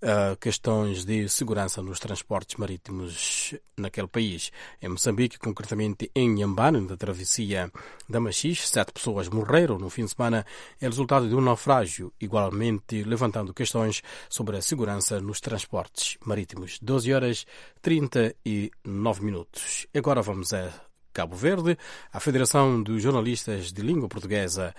questões de segurança nos transportes marítimos naquele país. Em Moçambique, concretamente em Inhambane, na travessia da Machixe, 7 pessoas morreram no fim de semana, é resultado de um naufrágio, igualmente levantando questões sobre a segurança nos transportes marítimos. 12 horas 39 minutos. Agora vamos a Cabo Verde. A Federação dos Jornalistas de Língua Portuguesa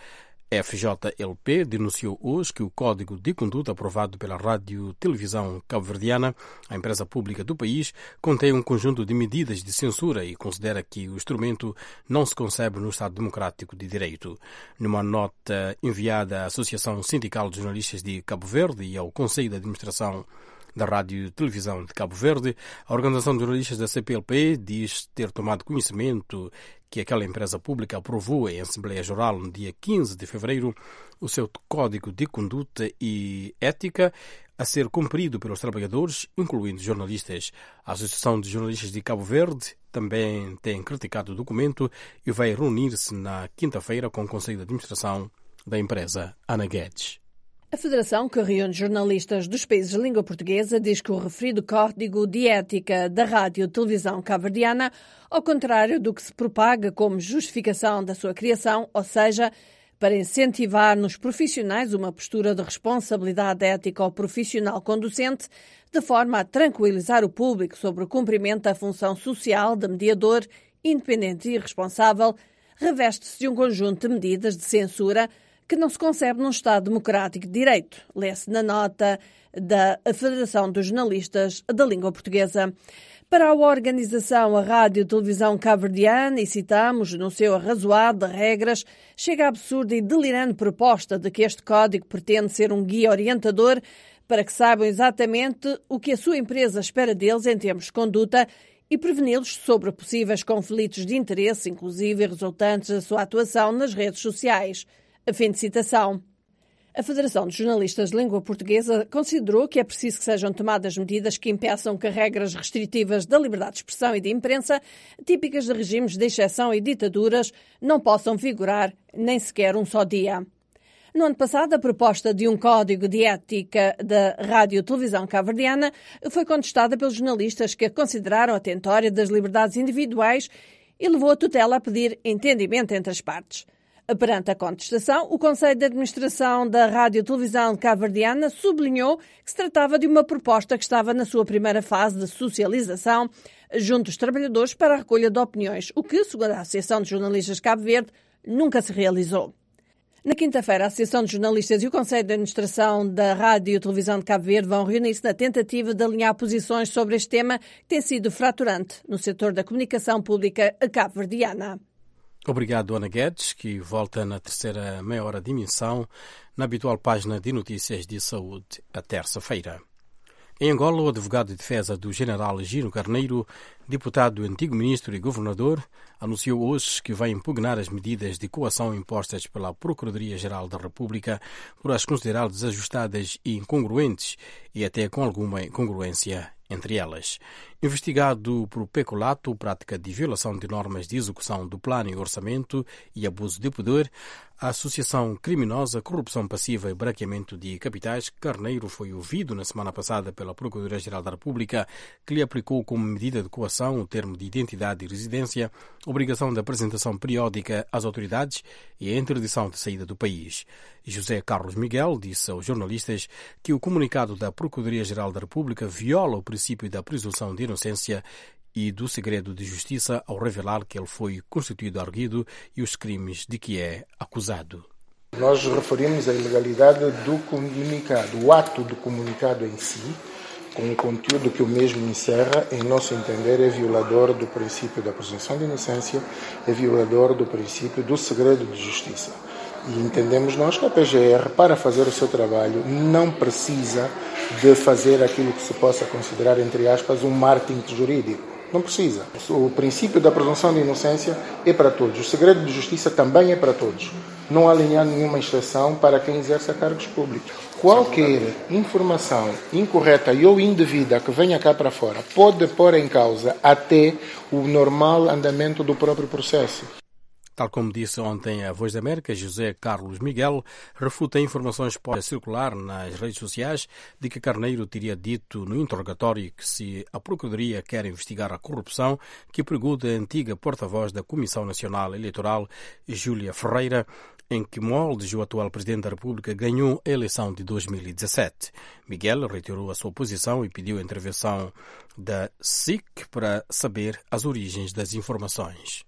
FJLP denunciou hoje que o Código de Conduta aprovado pela Rádio-Televisão Cabo-Verdiana, a empresa pública do país, contém um conjunto de medidas de censura e considera que o instrumento não se concebe no Estado Democrático de Direito. Numa nota enviada à Associação Sindical de Jornalistas de Cabo Verde e ao Conselho de Administração da Rádio-Televisão de Cabo Verde, a Organização de Jornalistas da CPLP diz ter tomado conhecimento que aquela empresa pública aprovou em Assembleia Geral no dia 15 de fevereiro o seu Código de Conduta e Ética a ser cumprido pelos trabalhadores, incluindo jornalistas. A Associação de Jornalistas de Cabo Verde também tem criticado o documento e vai reunir-se na quinta-feira com o Conselho de Administração da empresa Ana Guedes. A Federação, que reúne jornalistas dos países de língua portuguesa, diz que o referido Código de Ética da Rádio-Televisão Cabo-Verdiana, ao contrário do que se propaga como justificação da sua criação, ou seja, para incentivar nos profissionais uma postura de responsabilidade ética ou profissional conducente, de forma a tranquilizar o público sobre o cumprimento da função social de mediador, independente e responsável, reveste-se de um conjunto de medidas de censura que não se concebe num Estado democrático de direito, lê-se na nota da Federação dos Jornalistas da Língua Portuguesa. Para a organização, a Rádio-Televisão Cabo-Verdiana, e citamos no seu arrazoado de regras, chega a absurda e delirante proposta de que este código pretende ser um guia orientador para que saibam exatamente o que a sua empresa espera deles em termos de conduta e preveni-los sobre possíveis conflitos de interesse, inclusive resultantes da sua atuação nas redes sociais. Fim de citação. A Federação de Jornalistas de Língua Portuguesa considerou que é preciso que sejam tomadas medidas que impeçam que regras restritivas da liberdade de expressão e de imprensa, típicas de regimes de exceção e ditaduras, não possam vigorar nem sequer um só dia. No ano passado, a proposta de um código de ética da Rádio-Televisão Cabo-Verdiana foi contestada pelos jornalistas que a consideraram atentória das liberdades individuais e levou a tutela a pedir entendimento entre as partes. Perante a contestação, o Conselho de Administração da Rádio-Televisão Cabo-Verdiana sublinhou que se tratava de uma proposta que estava na sua primeira fase de socialização junto dos trabalhadores para a recolha de opiniões, o que, segundo a Associação de Jornalistas de Cabo Verde, nunca se realizou. Na quinta-feira, a Associação de Jornalistas e o Conselho de Administração da Rádio-Televisão de Cabo Verde vão reunir-se na tentativa de alinhar posições sobre este tema que tem sido fraturante no setor da comunicação pública cabo-verdiana. Obrigado, Ana Guedes, que volta na terceira meia hora de emissão na habitual página de notícias de saúde, a terça-feira. Em Angola, o advogado de defesa do general Gino Carneiro, deputado, antigo ministro e governador, anunciou hoje que vai impugnar as medidas de coação impostas pela Procuradoria-Geral da República por as considerar desajustadas e incongruentes e até com alguma incongruência entre elas. Investigado por peculato, prática de violação de normas de execução do plano e orçamento e abuso de poder, a associação criminosa, corrupção passiva e branqueamento de capitais, Carneiro foi ouvido na semana passada pela Procuradoria-Geral da República, que lhe aplicou como medida de coação o termo de identidade e residência, obrigação de apresentação periódica às autoridades e a interdição de saída do país. José Carlos Miguel disse aos jornalistas que o comunicado da Procuradoria-Geral da República viola o princípio da presunção de inocência e do segredo de justiça ao revelar que ele foi constituído arguido e os crimes de que é acusado. Nós referimos a ilegalidade do comunicado, o ato do comunicado em si, com o conteúdo que o mesmo encerra, em nosso entender, é violador do princípio da presunção de inocência, é violador do princípio do segredo de justiça. E entendemos nós que a PGR, para fazer o seu trabalho, não precisa de fazer aquilo que se possa considerar, entre aspas, um marketing jurídico. Não precisa. O princípio da presunção de inocência é para todos. O segredo de justiça também é para todos. Não há nenhuma exceção para quem exerce cargos públicos. Qualquer informação incorreta ou indevida que venha cá para fora pode pôr em causa até o normal andamento do próprio processo. Tal como disse ontem a Voz da América, José Carlos Miguel refuta informações que podem circular nas redes sociais de que Carneiro teria dito no interrogatório que se a Procuradoria quer investigar a corrupção que pregou da antiga porta-voz da Comissão Nacional Eleitoral, Júlia Ferreira, em que moldes o atual Presidente da República ganhou a eleição de 2017. Miguel reiterou a sua posição e pediu a intervenção da SIC para saber as origens das informações.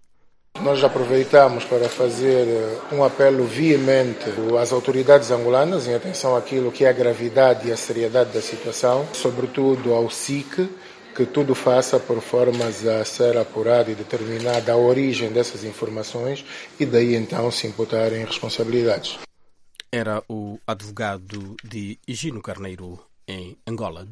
Nós aproveitamos para fazer um apelo veemente às autoridades angolanas em atenção àquilo que é a gravidade e a seriedade da situação, sobretudo ao SIC, que tudo faça por formas a ser apurada e determinada a origem dessas informações e daí então se imputarem responsabilidades. Era o advogado de Higino Carneiro, em Angola,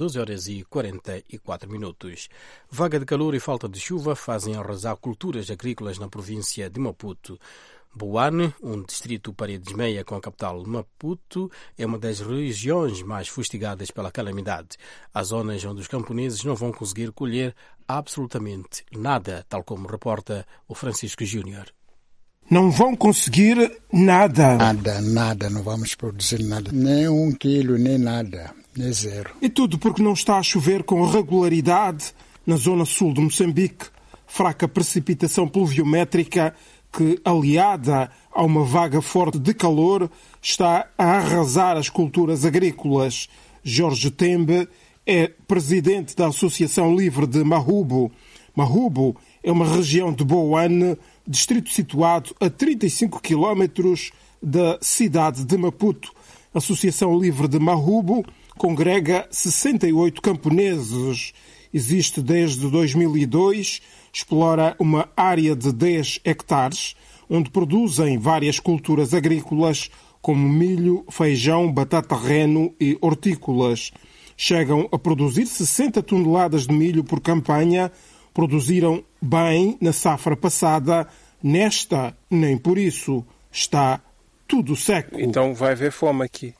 12h44. Vaga de calor e falta de chuva fazem arrasar culturas agrícolas na província de Maputo. Boane, um distrito paredes meia com a capital Maputo, é uma das regiões mais fustigadas pela calamidade. Há zonas onde os camponeses não vão conseguir colher absolutamente nada, tal como reporta o Francisco Júnior. Não vão conseguir nada. Nada, não vamos produzir nada. Nem 1 quilo, nem nada, nem zero. E tudo porque não está a chover com regularidade na zona sul de Moçambique. Fraca precipitação pluviométrica que, aliada a uma vaga forte de calor, está a arrasar as culturas agrícolas. Jorge Tembe é presidente da Associação Livre de Mahubo. Mahubo é uma região de Boane, distrito situado a 35 quilómetros da cidade de Maputo. A Associação Livre de Mahubo congrega 68 camponeses. Existe desde 2002, explora uma área de 10 hectares, onde produzem várias culturas agrícolas, como milho, feijão, batata reno e hortícolas. Chegam a produzir 60 toneladas de milho por campanha. Produziram bem na safra passada, nesta nem por isso. Está tudo seco. Então vai haver fome aqui.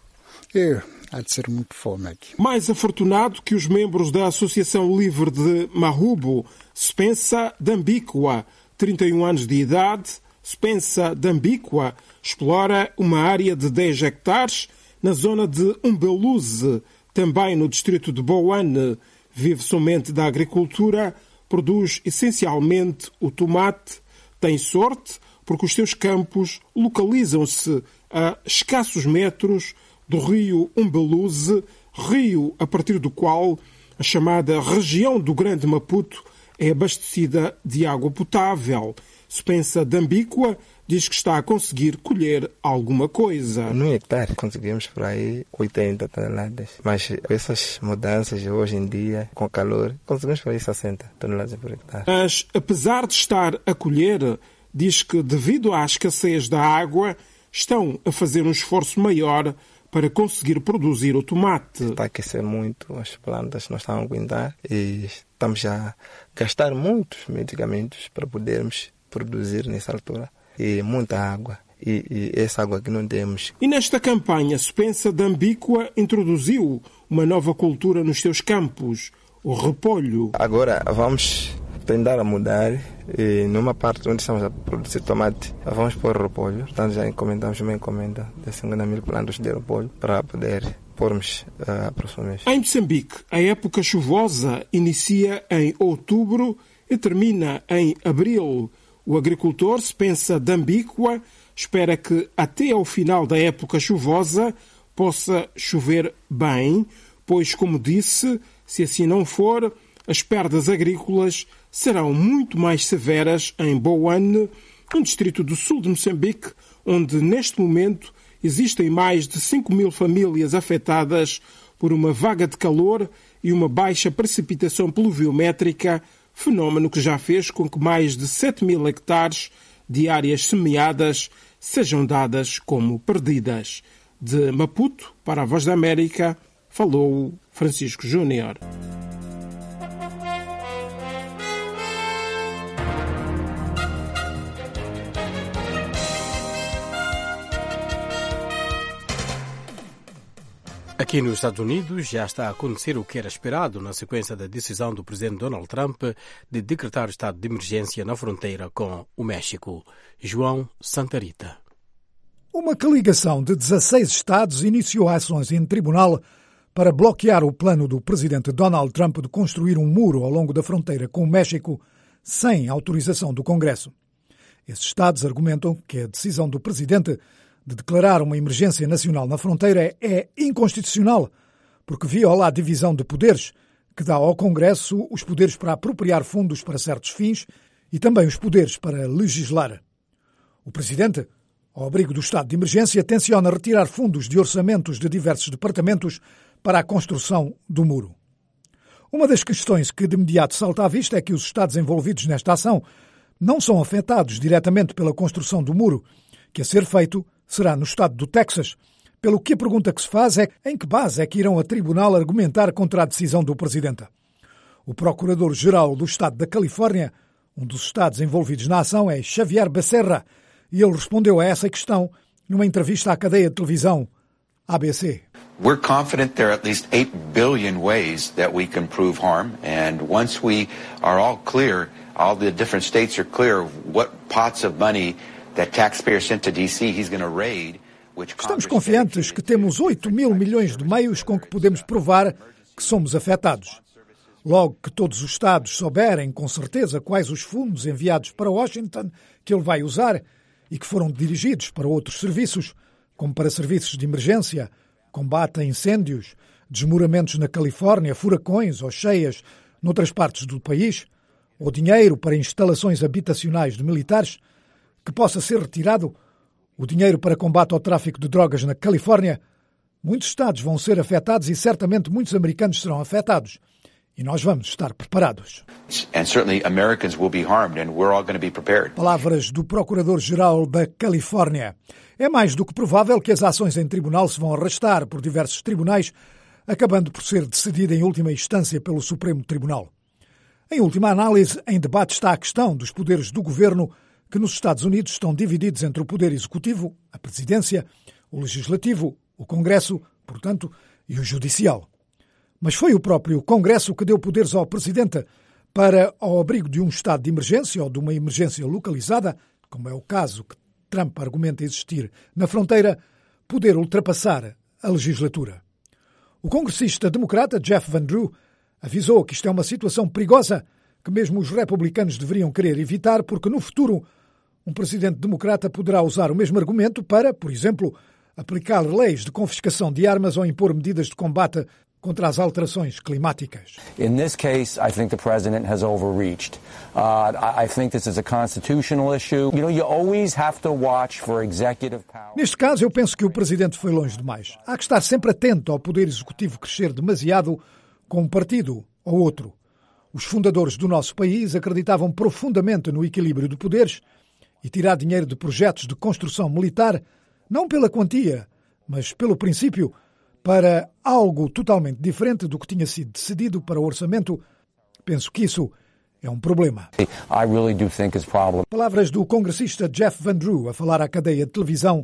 Há de ser muito fome aqui. Mais afortunado que os membros da Associação Livre de Mahubo, Spensa Dambicua, 31 anos de idade. Spensa Dambicua explora uma área de 10 hectares na zona de Umbeluze, também no distrito de Boane. Vive somente da agricultura, produz essencialmente o tomate. Tem sorte porque os seus campos localizam-se a escassos metros do rio Umbeluze, rio a partir do qual a chamada região do Grande Maputo é abastecida de água potável. Spensa Dambicua diz que está a conseguir colher alguma coisa. No hectare conseguimos por aí 80 toneladas, mas com essas mudanças hoje em dia, com calor, conseguimos por aí 60 toneladas por hectare. Mas, apesar de estar a colher, diz que devido à escassez da água, estão a fazer um esforço maior para conseguir produzir o tomate. Está a aquecer muito, as plantas não estão a aguentar e estamos a gastar muitos medicamentos para podermos produzir nessa altura. E muita água. E essa água que não temos. E nesta campanha, Spensa Dambicua introduziu uma nova cultura nos seus campos, o repolho. Agora vamos tentar a mudar. E numa parte onde estamos a produzir tomate, vamos pôr repolho. Portanto, já encomendamos uma encomenda de 50 mil plantas de repolho para poder pormos a próxima vez. Em Moçambique, a época chuvosa inicia em outubro e termina em abril. O agricultor Spensa Dambicua espera que até ao final da época chuvosa possa chover bem, pois, como disse, se assim não for, as perdas agrícolas serão muito mais severas em Boane, um distrito do sul de Moçambique, onde neste momento existem mais de 5.000 famílias afetadas por uma vaga de calor e uma baixa precipitação pluviométrica, fenómeno que já fez com que mais de 7.000 hectares de áreas semeadas sejam dadas como perdidas. De Maputo, para a Voz da América, falou Francisco Júnior. Aqui nos Estados Unidos já está a acontecer o que era esperado na sequência da decisão do presidente Donald Trump de decretar o estado de emergência na fronteira com o México. João Santarita. Uma coligação de 16 estados iniciou ações em tribunal para bloquear o plano do presidente Donald Trump de construir um muro ao longo da fronteira com o México sem autorização do Congresso. Esses estados argumentam que a decisão do presidente de declarar uma emergência nacional na fronteira é inconstitucional, porque viola a divisão de poderes, que dá ao Congresso os poderes para apropriar fundos para certos fins e também os poderes para legislar. O Presidente, ao abrigo do estado de emergência, tenciona retirar fundos de orçamentos de diversos departamentos para a construção do muro. Uma das questões que de imediato salta à vista é que os Estados envolvidos nesta ação não são afetados diretamente pela construção do muro, que a ser feito será no estado do Texas, pelo que a pergunta que se faz é em que base é que irão a tribunal argumentar contra a decisão do Presidente. O Procurador-Geral do Estado da Califórnia, um dos estados envolvidos na ação, é Xavier Becerra, e ele respondeu a essa questão numa entrevista à cadeia de televisão ABC. We're confident there are at least 8 billion ways that we can prove harm, and once we are all clear, all the different states are clear of what pots of money that taxpayers sent to DC he's going to raid. Estamos confiantes que temos 8 mil milhões de meios com que podemos provar que somos afetados. Logo que todos os Estados souberem com certeza quais os fundos enviados para Washington que ele vai usar e que foram dirigidos para outros serviços, como para serviços de emergência, combate a incêndios, desmoramentos na Califórnia, furacões ou cheias noutras partes do país, ou dinheiro para instalações habitacionais de militares, que possa ser retirado, o dinheiro para combate ao tráfico de drogas na Califórnia, muitos estados vão ser afetados e certamente muitos americanos serão afetados. E nós vamos estar preparados. Palavras do Procurador-Geral da Califórnia. É mais do que provável que as ações em tribunal se vão arrastar por diversos tribunais, acabando por ser decidida em última instância pelo Supremo Tribunal. Em última análise, em debate está a questão dos poderes do governo, que nos Estados Unidos estão divididos entre o Poder Executivo, a Presidência, o Legislativo, o Congresso, portanto, e o Judicial. Mas foi o próprio Congresso que deu poderes ao Presidente para, ao abrigo de um estado de emergência ou de uma emergência localizada, como é o caso que Trump argumenta existir na fronteira, poder ultrapassar a legislatura. O congressista democrata Jeff Van Drew avisou que isto é uma situação perigosa que mesmo os republicanos deveriam querer evitar porque, no futuro, um presidente democrata poderá usar o mesmo argumento para, por exemplo, aplicar leis de confiscação de armas ou impor medidas de combate contra as alterações climáticas. In this case, I think the president has overreached. I think this is a constitutional issue. You know, you always have to watch for executive power. Neste caso, eu penso que o presidente foi longe demais. Há que estar sempre atento ao poder executivo crescer demasiado com um partido ou outro. Os fundadores do nosso país acreditavam profundamente no equilíbrio de poderes e tirar dinheiro de projetos de construção militar, não pela quantia, mas pelo princípio, para algo totalmente diferente do que tinha sido decidido para o orçamento. Penso que isso é um problema. I really do think it's a problem. Palavras do congressista Jeff Van Drew a falar à cadeia de televisão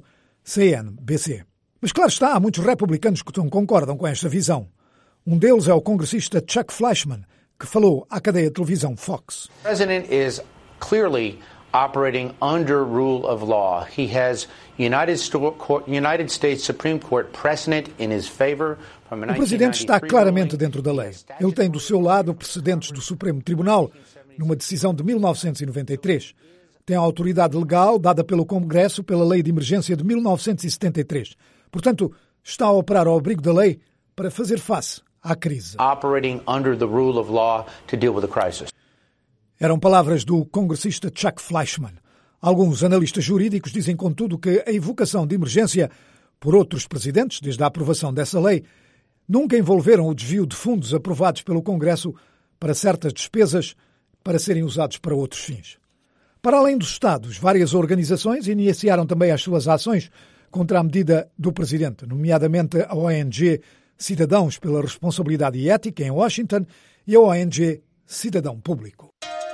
CNBC. Mas claro está, há muitos republicanos que não concordam com esta visão. Um deles é o congressista Chuck Fleischmann, que falou à cadeia de televisão Fox. The president is clearly operating under rule of law. He has United States Supreme Court precedent in his favor. O presidente está claramente dentro da lei. Ele tem do seu lado precedentes do Supremo Tribunal, numa decisão de 1993. Tem a autoridade legal dada pelo Congresso pela Lei de Emergência de 1973. Portanto, está a operar ao abrigo da lei para fazer face à crise. Operating under the rule of law to deal with the crisis. Eram palavras do congressista Chuck Fleischmann. Alguns analistas jurídicos dizem, contudo, que a invocação de emergência por outros presidentes, desde a aprovação dessa lei, nunca envolveram o desvio de fundos aprovados pelo Congresso para certas despesas para serem usados para outros fins. Para além dos Estados, várias organizações iniciaram também as suas ações contra a medida do presidente, nomeadamente a ONG Cidadãos pela Responsabilidade e Ética, em Washington, e a ONG Cidadão Público.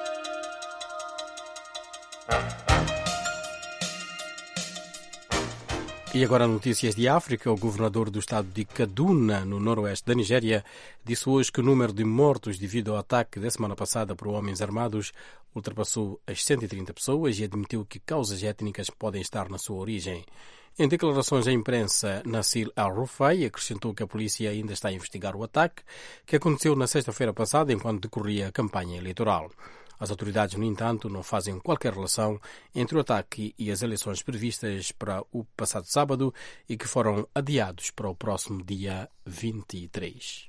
E agora notícias de África. O governador do estado de Kaduna, no noroeste da Nigéria, disse hoje que o número de mortos devido ao ataque da semana passada por homens armados ultrapassou as 130 pessoas e admitiu que causas étnicas podem estar na sua origem. Em declarações à imprensa, Nassir Al-Rufai acrescentou que a polícia ainda está a investigar o ataque, que aconteceu na sexta-feira passada enquanto decorria a campanha eleitoral. As autoridades, no entanto, não fazem qualquer relação entre o ataque e as eleições previstas para o passado sábado e que foram adiados para o próximo dia 23.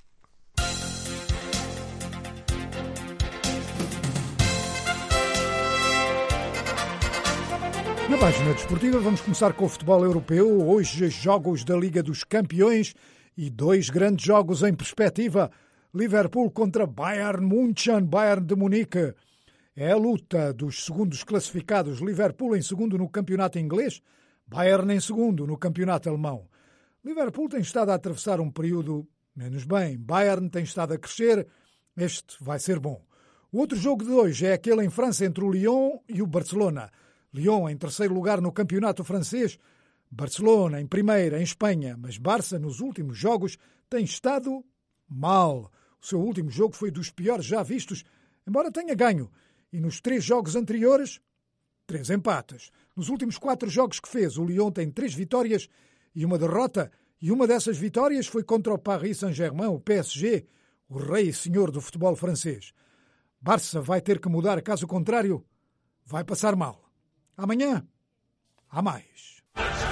Na página desportiva vamos começar com o futebol europeu. Hoje jogos da Liga dos Campeões e 2 grandes jogos em perspectiva. Liverpool contra Bayern München, Bayern de Munique. É a luta dos segundos classificados. Liverpool em segundo no campeonato inglês, Bayern em segundo no campeonato alemão. Liverpool tem estado a atravessar um período menos bem. Bayern tem estado a crescer. Este vai ser bom. O outro jogo de hoje é aquele em França entre o Lyon e o Barcelona. Lyon em terceiro lugar no campeonato francês, Barcelona em primeiro em Espanha, mas Barça nos últimos jogos tem estado mal. O seu último jogo foi dos piores já vistos, embora tenha ganho. E nos 3 jogos anteriores, 3 empates. Nos últimos 4 jogos que fez, o Lyon tem 3 vitórias e 1 derrota. E uma dessas vitórias foi contra o Paris Saint-Germain, o PSG, o rei e senhor do futebol francês. Barça vai ter que mudar, caso contrário, vai passar mal. Amanhã, há mais.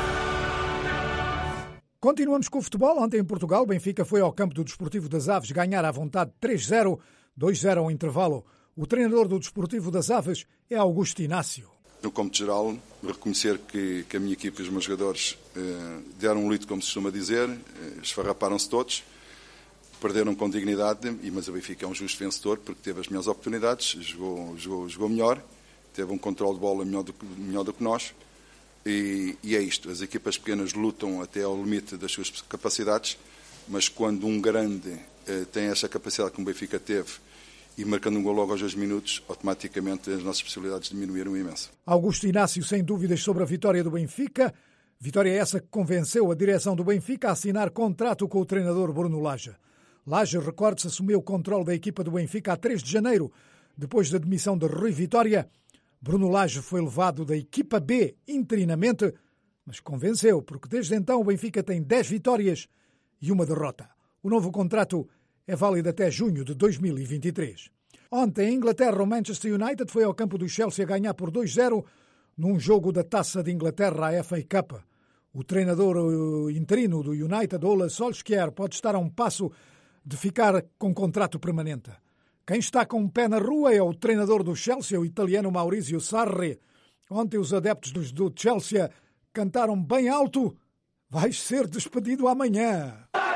Continuamos com o futebol. Ontem em Portugal, Benfica foi ao campo do Desportivo das Aves ganhar à vontade 3-0, 2-0 ao intervalo. O treinador do Desportivo das Aves é Augusto Inácio. No cômputo geral, reconhecer que a minha equipe e os meus jogadores deram um litro, como se costuma dizer, esfarraparam-se todos, perderam com dignidade, mas o Benfica é um justo vencedor porque teve as melhores oportunidades, jogou melhor, teve um controle de bola melhor do que nós e é isto. As equipas pequenas lutam até ao limite das suas capacidades, mas quando um grande tem essa capacidade que o Benfica teve e marcando um gol logo aos 2 minutos, automaticamente as nossas possibilidades diminuíram imenso. Augusto Inácio sem dúvidas sobre a vitória do Benfica. Vitória essa que convenceu a direção do Benfica a assinar contrato com o treinador Bruno Lage. Lage, recorde-se, assumiu o controle da equipa do Benfica a 3 de janeiro, depois da demissão de Rui Vitória. Bruno Lage foi levado da equipa B interinamente, mas convenceu, porque desde então o Benfica tem 10 vitórias e 1 derrota. O novo contrato é válido até junho de 2023. Ontem, em Inglaterra, o Manchester United foi ao campo do Chelsea a ganhar por 2-0 num jogo da Taça de Inglaterra, a FA Cup. O treinador interino do United, Ole Solskjaer, pode estar a um passo de ficar com contrato permanente. Quem está com o pé na rua é o treinador do Chelsea, o italiano Maurizio Sarri. Ontem os adeptos do Chelsea cantaram bem alto: vais ser despedido amanhã.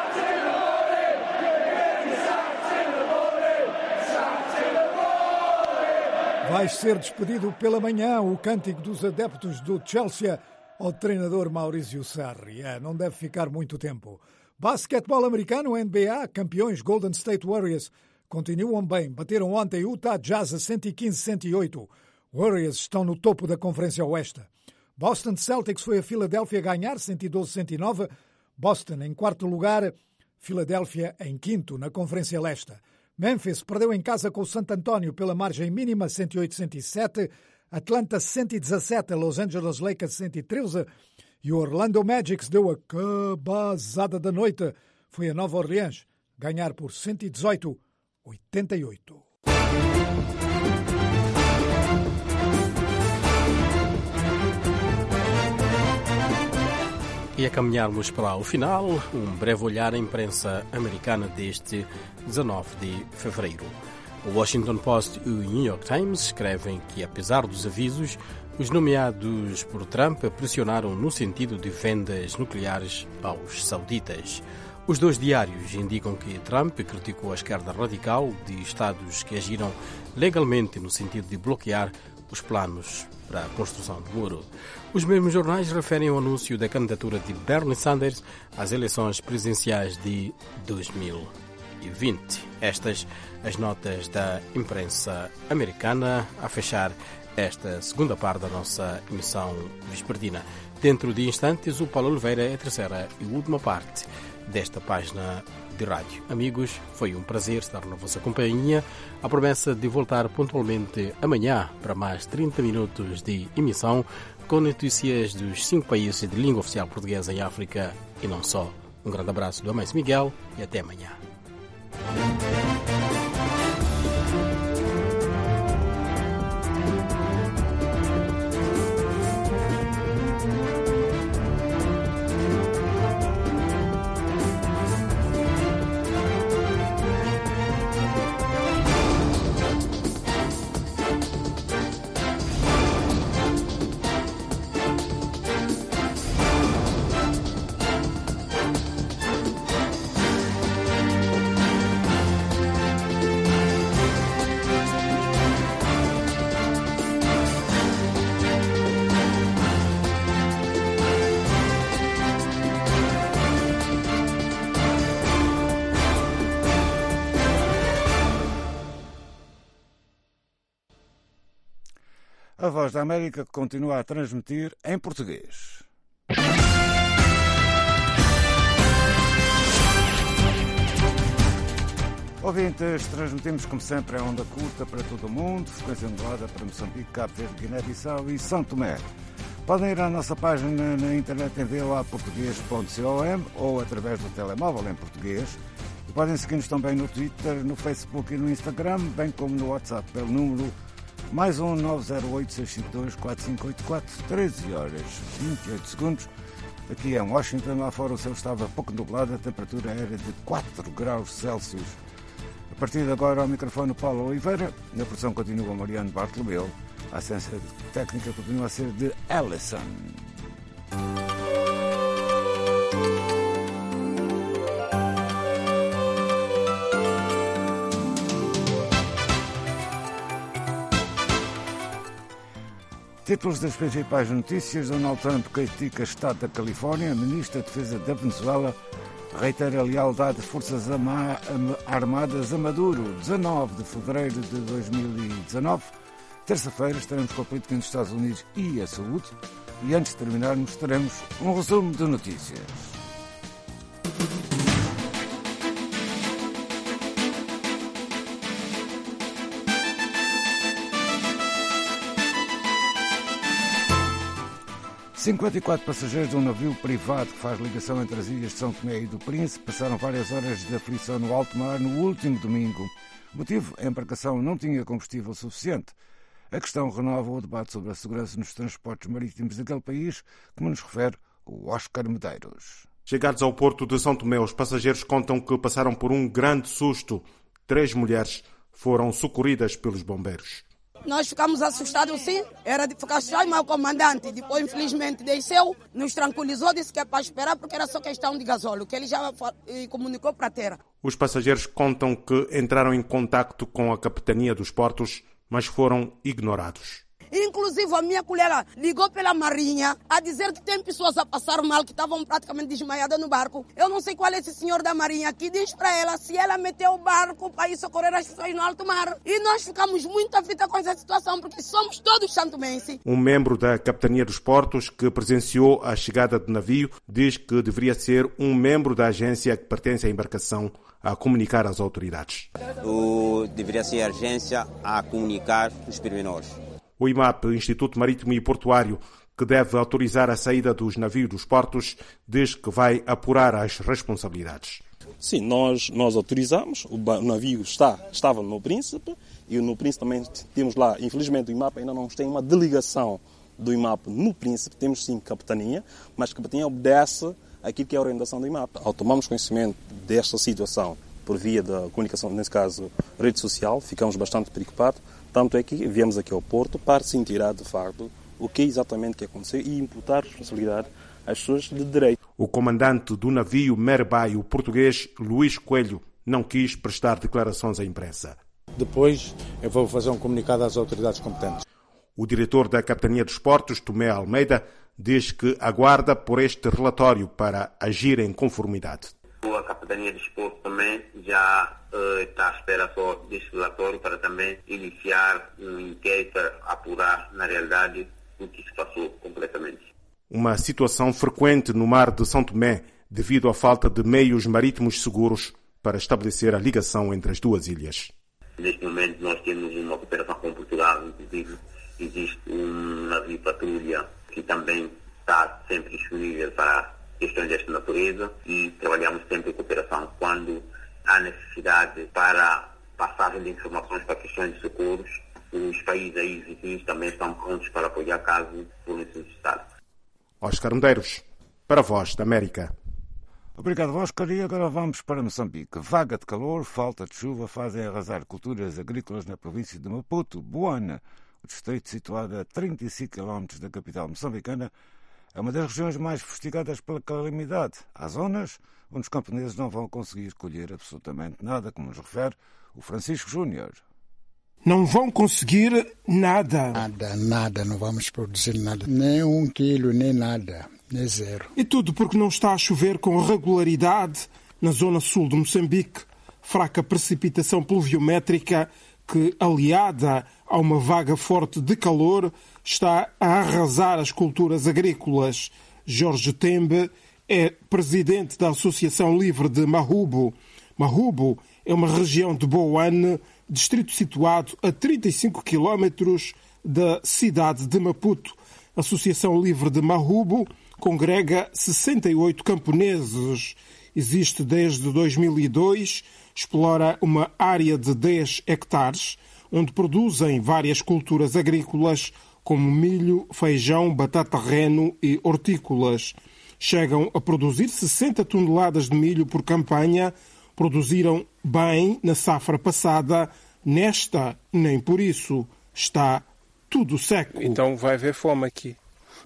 Vai ser despedido pela manhã, o cântico dos adeptos do Chelsea ao treinador Maurizio Sarri. Não deve ficar muito tempo. Basquetebol americano, NBA, campeões Golden State Warriors continuam bem. Bateram ontem Utah Jazz a 115-108. Warriors estão no topo da Conferência Oeste. Boston Celtics foi a Filadélfia ganhar 112-109. Boston em quarto lugar, Filadélfia em quinto na Conferência Leste. Memphis perdeu em casa com o Santo António pela margem mínima 108-107, Atlanta 117, Los Angeles Lakers 113 e o Orlando Magic deu a cabazada da noite. Foi a Nova Orleans ganhar por 118-88. E a caminharmos para o final, um breve olhar à imprensa americana deste 19 de fevereiro. O Washington Post e o New York Times escrevem que, apesar dos avisos, os nomeados por Trump pressionaram no sentido de vendas nucleares aos sauditas. Os 2 diários indicam que Trump criticou a esquerda radical de estados que agiram legalmente no sentido de bloquear os planos para a construção do muro. Os mesmos jornais referem ao anúncio da candidatura de Bernie Sanders às eleições presidenciais de 2020. Estas as notas da imprensa americana a fechar esta segunda parte da nossa emissão vespertina. Dentro de instantes, o Paulo Oliveira é a terceira e última parte desta página de rádio. Amigos, foi um prazer estar na vossa companhia. A promessa de voltar pontualmente amanhã para mais 30 minutos de emissão com notícias dos 5 países de língua oficial portuguesa em África e não só. Um grande abraço do Amancio Miguel e até amanhã. A Voz da América continua a transmitir em português. Ouvintes, transmitimos como sempre a onda curta para todo o mundo, frequência modulada para Moçambique, Cabo Verde, Guiné-Bissau e São Tomé. Podem ir à nossa página na internet em voaportugues.com ou através do telemóvel em português. E podem seguir-nos também no Twitter, no Facebook e no Instagram, bem como no WhatsApp pelo número +1 908 652 4584, 13 horas 28 segundos. Aqui em Washington, lá fora o céu estava pouco nublado, a temperatura era de 4 graus Celsius. A partir de agora, ao microfone Paulo Oliveira, na produção continua Mariano Bartolomeu, a assistência técnica continua a ser de Ellison. Títulos das principais notícias: Donald Trump critica o Estado da Califórnia, a ministra da Defesa da Venezuela reitera a lealdade de Forças Armadas a Maduro. 19 de fevereiro de 2019. Terça-feira estaremos com a política nos Estados Unidos e a saúde. E antes de terminarmos, teremos um resumo de notícias. Os 54 passageiros de um navio privado que faz ligação entre as ilhas de São Tomé e do Príncipe passaram várias horas de aflição no alto mar no último domingo. O motivo? A embarcação não tinha combustível suficiente. A questão renova o debate sobre a segurança nos transportes marítimos daquele país, como nos refere o Oscar Medeiros. Chegados ao porto de São Tomé, os passageiros contam que passaram por um grande susto. 3 mulheres foram socorridas pelos bombeiros. Nós ficamos assustados, sim. Era de ficar só o comandante. Depois, infelizmente, desceu, nos tranquilizou, disse que é para esperar porque era só questão de gasóleo, que ele já comunicou para a terra. Os passageiros contam que entraram em contacto com a capitania dos portos, mas foram ignorados. Inclusive, a minha colega ligou pela Marinha a dizer que tem pessoas a passar mal, que estavam praticamente desmaiadas no barco. Eu não sei qual é esse senhor da Marinha que diz para ela se ela meteu o barco para ir socorrer as pessoas no alto mar. E nós ficamos muito aflitos com essa situação, porque somos todos santomenses. Um membro da capitania dos portos que presenciou a chegada do navio diz que deveria ser um membro da agência que pertence à embarcação a comunicar às autoridades. Deveria ser a agência a comunicar os pormenores. O IMAP, Instituto Marítimo e Portuário, que deve autorizar a saída dos navios dos portos, diz que vai apurar as responsabilidades. Sim, nós autorizamos, o navio estava no Príncipe, e no Príncipe também temos lá, infelizmente o IMAP ainda não tem uma delegação do IMAP no Príncipe, temos sim capitania, mas a capitania obedece aquilo que é a orientação do IMAP. Ao tomarmos conhecimento desta situação por via da comunicação, nesse caso rede social, ficamos bastante preocupados. Tanto é que viemos aqui ao Porto para se inteirar de facto o que exatamente que aconteceu e imputar responsabilidade às pessoas de direito. O comandante do navio Merbai, o português Luís Coelho, não quis prestar declarações à imprensa. Depois eu vou fazer um comunicado às autoridades competentes. O diretor da Capitania dos Portos, Tomé Almeida, diz que aguarda por este relatório para agir em conformidade. A Capitania dos Portos também já está à espera só deste relatório para também iniciar um inquérito a apurar, na realidade, o que se passou completamente. Uma situação frequente no mar de São Tomé devido à falta de meios marítimos seguros para estabelecer a ligação entre as duas ilhas. Neste momento nós temos uma cooperação com Portugal, inclusive existe um navio patrulha que também está sempre disponível para questões desta natureza e trabalhamos sempre em cooperação quando há necessidade para passagem de informações para questões de socorros. Os países aí vizinhos também estão prontos para apoiar caso for necessário. Oscar Medeiros, para a Voz da América. Obrigado, Oscar. E agora vamos para Moçambique. Vaga de calor, falta de chuva fazem arrasar culturas agrícolas na província de Maputo. Buana, o distrito situado a 35 km da capital moçambicana, é uma das regiões mais fustigadas pela calamidade. Há zonas onde os camponeses não vão conseguir colher absolutamente nada, como nos refere o Francisco Júnior. Não vão conseguir nada. Nada, não vamos produzir nada. Nem 1 quilo, nem nada, nem zero. E tudo porque não está a chover com regularidade na zona sul de Moçambique. Fraca precipitação pluviométrica que, aliada a uma vaga forte de calor, está a arrasar as culturas agrícolas. Jorge Tembe é presidente da Associação Livre de Mahubo. Mahubo é uma região de Boane, distrito situado a 35 quilómetros da cidade de Maputo. A Associação Livre de Mahubo congrega 68 camponeses. Existe desde 2002, explora uma área de 10 hectares, onde produzem várias culturas agrícolas, como milho, feijão, batata reno e hortícolas. Chegam a produzir 60 toneladas de milho por campanha, produziram bem na safra passada, nesta nem por isso. Está tudo seco. Então vai haver fome aqui.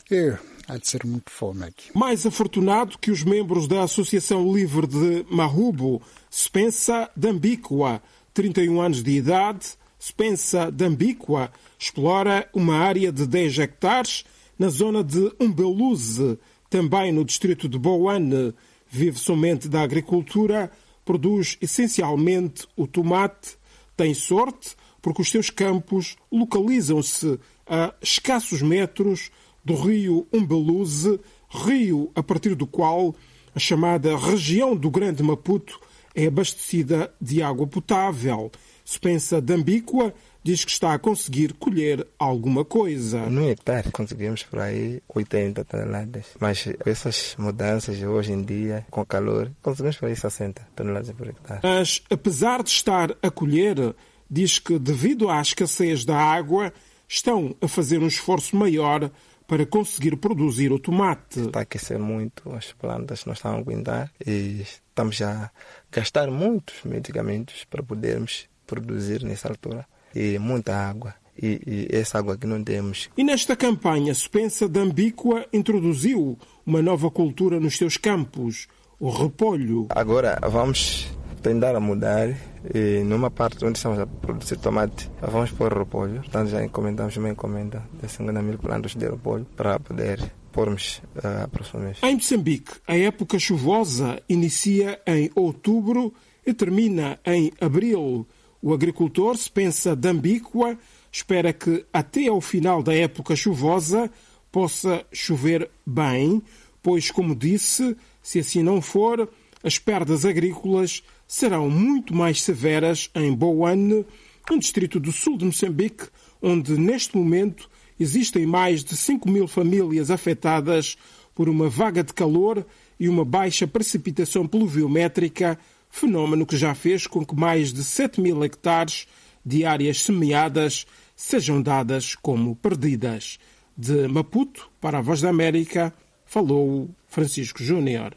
Há de ser muito fome aqui. Mais afortunado que os membros da Associação Livre de Mahubo, Spensa Dambikwa, 31 anos de idade. Spensa Dambikwa explora uma área de 10 hectares na zona de Umbeluze, também no distrito de Boane. Vive somente da agricultura, produz essencialmente o tomate. Tem sorte porque os seus campos localizam-se a escassos metros do rio Umbeluze, rio a partir do qual a chamada região do Grande Maputo é abastecida de água potável. Spensa Dambikwa diz que está a conseguir colher alguma coisa. No hectare conseguimos por aí 80 toneladas, mas com essas mudanças hoje em dia, com calor, conseguimos por aí 60 toneladas por hectare. Mas, apesar de estar a colher, diz que devido à escassez da água, estão a fazer um esforço maior para conseguir produzir o tomate. Está a aquecer muito, as plantas não estão a aguentar e estamos a gastar muitos medicamentos para podermos produzir nessa altura. E muita água. E essa água que não temos. E nesta campanha, Spensa Dambikwa introduziu uma nova cultura nos seus campos, o repolho. Agora vamos tentar mudar. E numa parte onde estamos a produzir tomate, vamos pôr repolho. Portanto, já encomendamos uma encomenda de 50 mil plantas de repolho para poder pormos a próxima mês. Em Moçambique, a época chuvosa inicia em outubro e termina em abril. O agricultor Spensa Dambikwa espera que até ao final da época chuvosa possa chover bem, pois, como disse, se assim não for, as perdas agrícolas serão muito mais severas em Boane, um distrito do sul de Moçambique, onde neste momento existem mais de 5 mil famílias afetadas por uma vaga de calor e uma baixa precipitação pluviométrica, fenómeno que já fez com que mais de 7 mil hectares de áreas semeadas sejam dadas como perdidas. De Maputo, para a Voz da América, falou Francisco Júnior.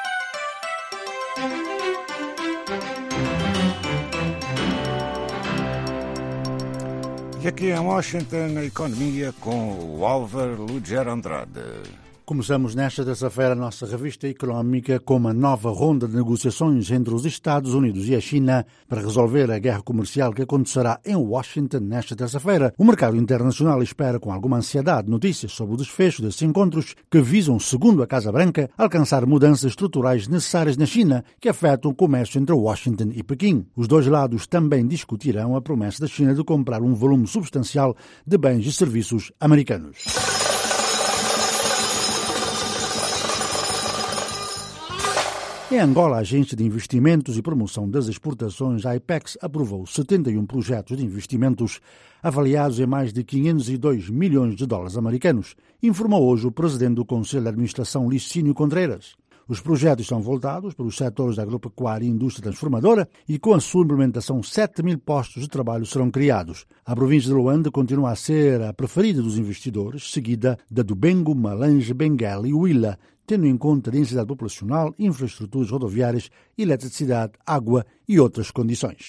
E aqui em Washington, a economia com o Álvaro Lugero Andrade. Começamos nesta terça-feira a nossa revista económica com uma nova ronda de negociações entre os Estados Unidos e a China para resolver a guerra comercial que acontecerá em Washington nesta terça-feira. O mercado internacional espera com alguma ansiedade notícias sobre o desfecho desses encontros que visam, segundo a Casa Branca, alcançar mudanças estruturais necessárias na China que afetam o comércio entre Washington e Pequim. Os dois lados também discutirão a promessa da China de comprar um volume substancial de bens e serviços americanos. Em Angola, a Agência de Investimentos e Promoção das Exportações, a IPEX, aprovou 71 projetos de investimentos avaliados em mais de 502 milhões de dólares americanos, informou hoje o presidente do Conselho de Administração, Licínio Contreiras. Os projetos estão voltados para os setores da agropecuária e indústria transformadora e, com a sua implementação, 7 mil postos de trabalho serão criados. A província de Luanda continua a ser a preferida dos investidores, seguida da do Bengo, Malange, Benguela e Huila, tendo em conta a densidade populacional, infraestruturas rodoviárias, eletricidade, água e outras condições.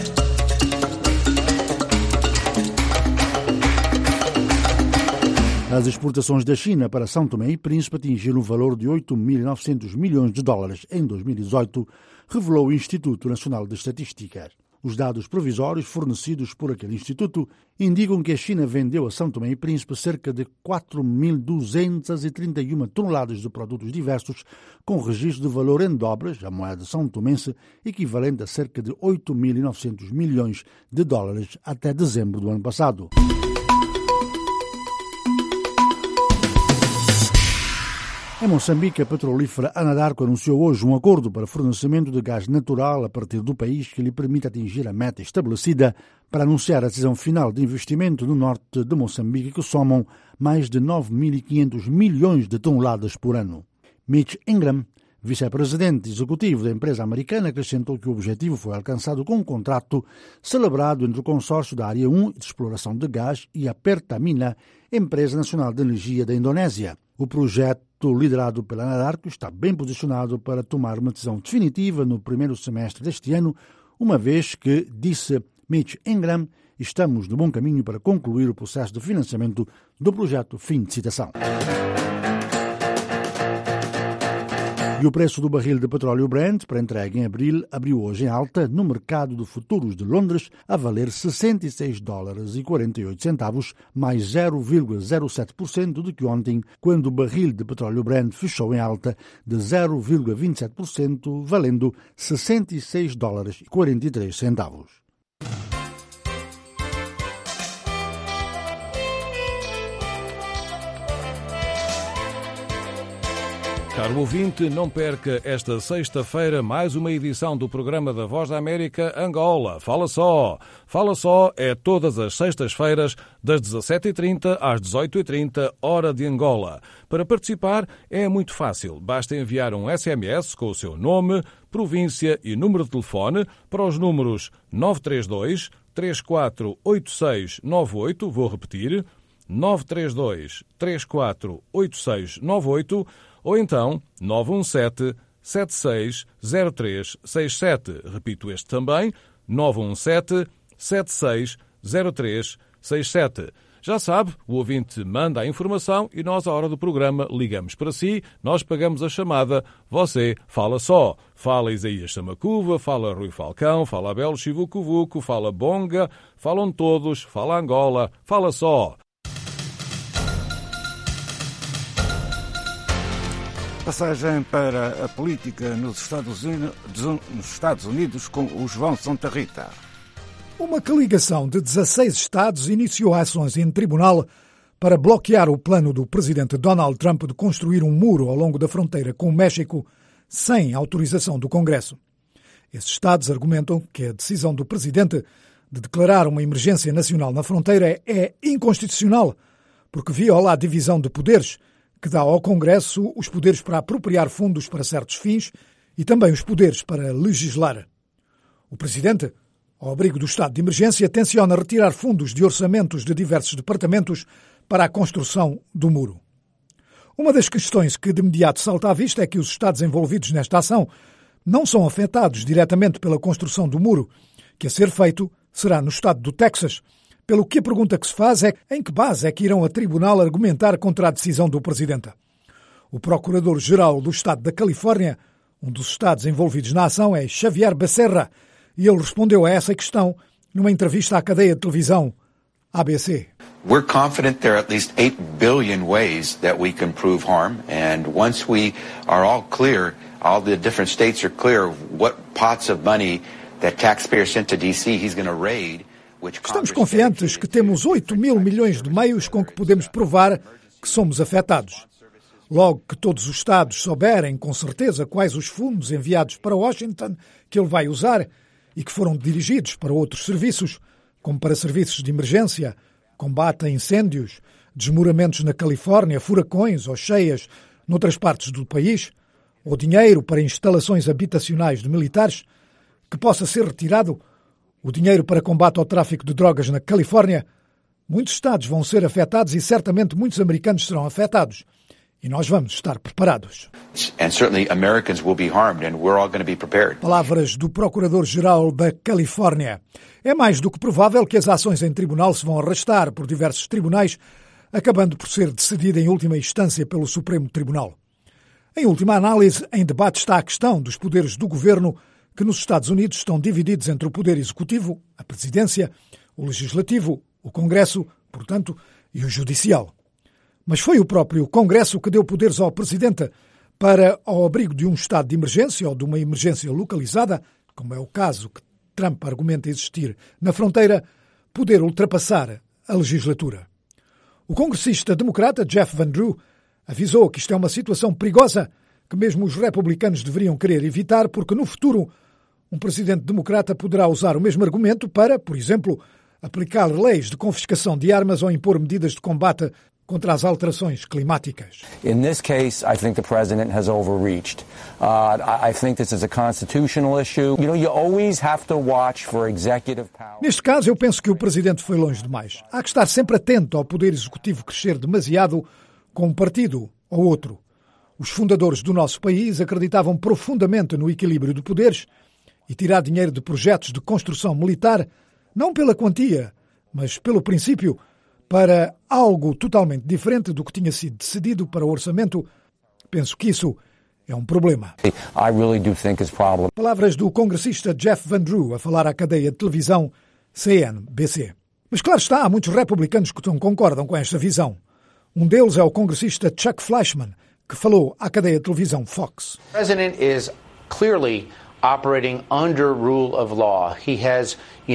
As exportações da China para São Tomé e Príncipe atingiram o valor de 8.900 milhões de dólares em 2018, revelou o Instituto Nacional de Estatística. Os dados provisórios fornecidos por aquele instituto indicam que a China vendeu a São Tomé e Príncipe cerca de 4.231 toneladas de produtos diversos, com registro de valor em dobras, a moeda são-tomense, equivalente a cerca de 8.900 milhões de dólares até dezembro do ano passado. Em Moçambique, a petrolífera Anadarko anunciou hoje um acordo para fornecimento de gás natural a partir do país que lhe permite atingir a meta estabelecida para anunciar a decisão final de investimento no norte de Moçambique, que somam mais de 9.500 milhões de toneladas por ano. Mitch Ingram, vice-presidente executivo da empresa americana, acrescentou que o objetivo foi alcançado com um contrato celebrado entre o consórcio da Área 1 de exploração de gás e a Pertamina, empresa nacional de energia da Indonésia. O projeto, liderado pela Anadarko, está bem posicionado para tomar uma decisão definitiva no primeiro semestre deste ano, uma vez que, disse Mitch Ingram, estamos no bom caminho para concluir o processo de financiamento do projeto. Fim de citação. E o preço do barril de petróleo Brent, para entrega em abril, abriu hoje em alta no mercado de futuros de Londres, a valer $66,48, mais 0,07% do que ontem, quando o barril de petróleo Brent fechou em alta de 0,27%, valendo $66,43. Caro ouvinte, não perca esta sexta-feira mais uma edição do programa da Voz da América Angola. Fala só! Fala só é todas as sextas-feiras, das 17h30 às 18h30, hora de Angola. Para participar é muito fácil. Basta enviar um SMS com o seu nome, província e número de telefone para os números 932 348698, vou repetir, 932 348698, ou então 917-760367. Repito este também, 917-760367. Já sabe, o ouvinte manda a informação e nós, à hora do programa, ligamos para si, nós pagamos a chamada, você fala só. Fala Isaías Samacuva, fala Rui Falcão, fala Abel Chivucovuco, fala Bonga, falam todos, fala Angola, fala só. Passagem para a política nos Estados Unidos com o João Santa Rita. Uma coligação de 16 estados iniciou ações em tribunal para bloquear o plano do presidente Donald Trump de construir um muro ao longo da fronteira com o México sem autorização do Congresso. Esses estados argumentam que a decisão do presidente de declarar uma emergência nacional na fronteira é inconstitucional, porque viola a divisão de poderes, que dá ao Congresso os poderes para apropriar fundos para certos fins e também os poderes para legislar. O Presidente, ao abrigo do estado de emergência, tenciona retirar fundos de orçamentos de diversos departamentos para a construção do muro. Uma das questões que de imediato salta à vista é que os estados envolvidos nesta ação não são afetados diretamente pela construção do muro, que a ser feito será no estado do Texas, pelo que a pergunta que se faz é em que base é que irão a tribunal argumentar contra a decisão do Presidente. O Procurador-Geral do Estado da Califórnia, um dos estados envolvidos na ação, é Xavier Becerra, e ele respondeu a essa questão numa entrevista à cadeia de televisão ABC. We're confident there are at least 8 billion ways that we can prove harm, and once we are all clear, all the different states are clear of what pots of money that taxpayers sent to DC he's going to raid. Estamos confiantes que temos 8 mil milhões de meios com que podemos provar que somos afetados. Logo que todos os estados souberem com certeza quais os fundos enviados para Washington que ele vai usar e que foram dirigidos para outros serviços, como para serviços de emergência, combate a incêndios, desmoramentos na Califórnia, furacões ou cheias noutras partes do país, ou dinheiro para instalações habitacionais de militares, que possa ser retirado o dinheiro para combate ao tráfico de drogas na Califórnia, muitos estados vão ser afetados e certamente muitos americanos serão afetados. E nós vamos estar preparados. And certainly Americans will be harmed and we're all going to be prepared. Palavras do Procurador-Geral da Califórnia. É mais do que provável que as ações em tribunal se vão arrastar por diversos tribunais, acabando por ser decidida em última instância pelo Supremo Tribunal. Em última análise, em debate está a questão dos poderes do governo que nos Estados Unidos estão divididos entre o poder executivo, a presidência, o legislativo, o Congresso, portanto, e o judicial. Mas foi o próprio Congresso que deu poderes ao presidente para, ao abrigo de um estado de emergência ou de uma emergência localizada, como é o caso que Trump argumenta existir na fronteira, poder ultrapassar a legislatura. O congressista democrata Jeff Van Drew avisou que isto é uma situação perigosa que mesmo os republicanos deveriam querer evitar, porque no futuro um presidente democrata poderá usar o mesmo argumento para, por exemplo, aplicar leis de confiscação de armas ou impor medidas de combate contra as alterações climáticas. In this case, I think the president has overreached. I think this is a constitutional issue. You always have to watch for executive power. Neste caso, eu penso que o presidente foi longe demais. Há que estar sempre atento ao poder executivo crescer demasiado com um partido ou outro. Os fundadores do nosso país acreditavam profundamente no equilíbrio de poderes e tirar dinheiro de projetos de construção militar, não pela quantia, mas pelo princípio, para algo totalmente diferente do que tinha sido decidido para o orçamento. Penso que isso é um problema. I really do think it's a problem. Palavras do congressista Jeff Van Drew a falar à cadeia de televisão CNBC. Mas claro está, há muitos republicanos que não concordam com esta visão. Um deles é o congressista Chuck Fleischmann, que falou à cadeia de televisão Fox. The president is clearly operating under rule of law. He has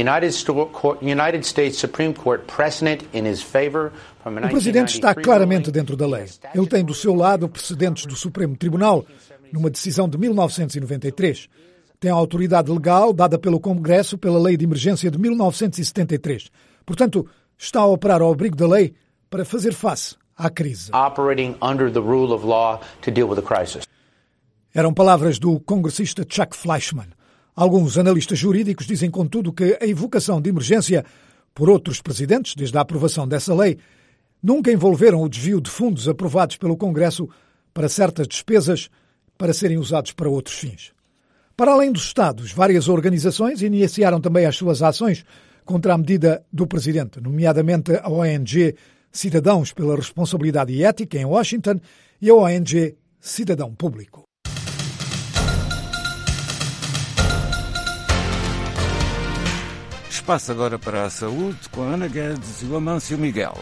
United States Supreme Court precedent in his favor. O presidente está claramente dentro da lei. Ele tem do seu lado precedentes do Supremo Tribunal, numa decisão de 1993. Tem a autoridade legal dada pelo Congresso pela Lei de Emergência de 1973. Portanto, está a operar ao abrigo da lei para fazer face à crise. Operating under the rule of law to deal with the crisis. Eram palavras do congressista Chuck Fleischmann. Alguns analistas jurídicos dizem, contudo, que a invocação de emergência por outros presidentes, desde a aprovação dessa lei, nunca envolveram o desvio de fundos aprovados pelo Congresso para certas despesas para serem usados para outros fins. Para além dos Estados, várias organizações iniciaram também as suas ações contra a medida do presidente, nomeadamente a ONG Cidadãos pela Responsabilidade e Ética, em Washington, e a ONG Cidadão Público. Espaço agora para a saúde com a Ana Guedes e o Amâncio Miguel.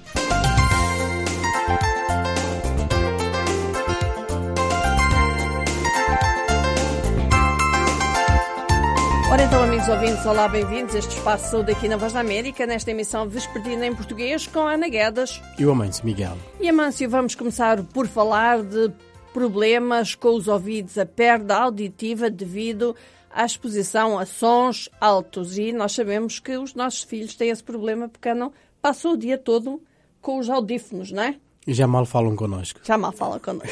Ora então, amigos ouvintes, olá, bem-vindos a este Espaço de Saúde aqui na Voz da América, nesta emissão vespertina em português com a Ana Guedes e o Amâncio Miguel. E Amâncio, vamos começar por falar de problemas com os ouvidos, a perda auditiva devido à exposição a sons altos. E nós sabemos que os nossos filhos têm esse problema porque passam o dia todo com os audífonos, não é? E já mal falam connosco. Já mal falam connosco.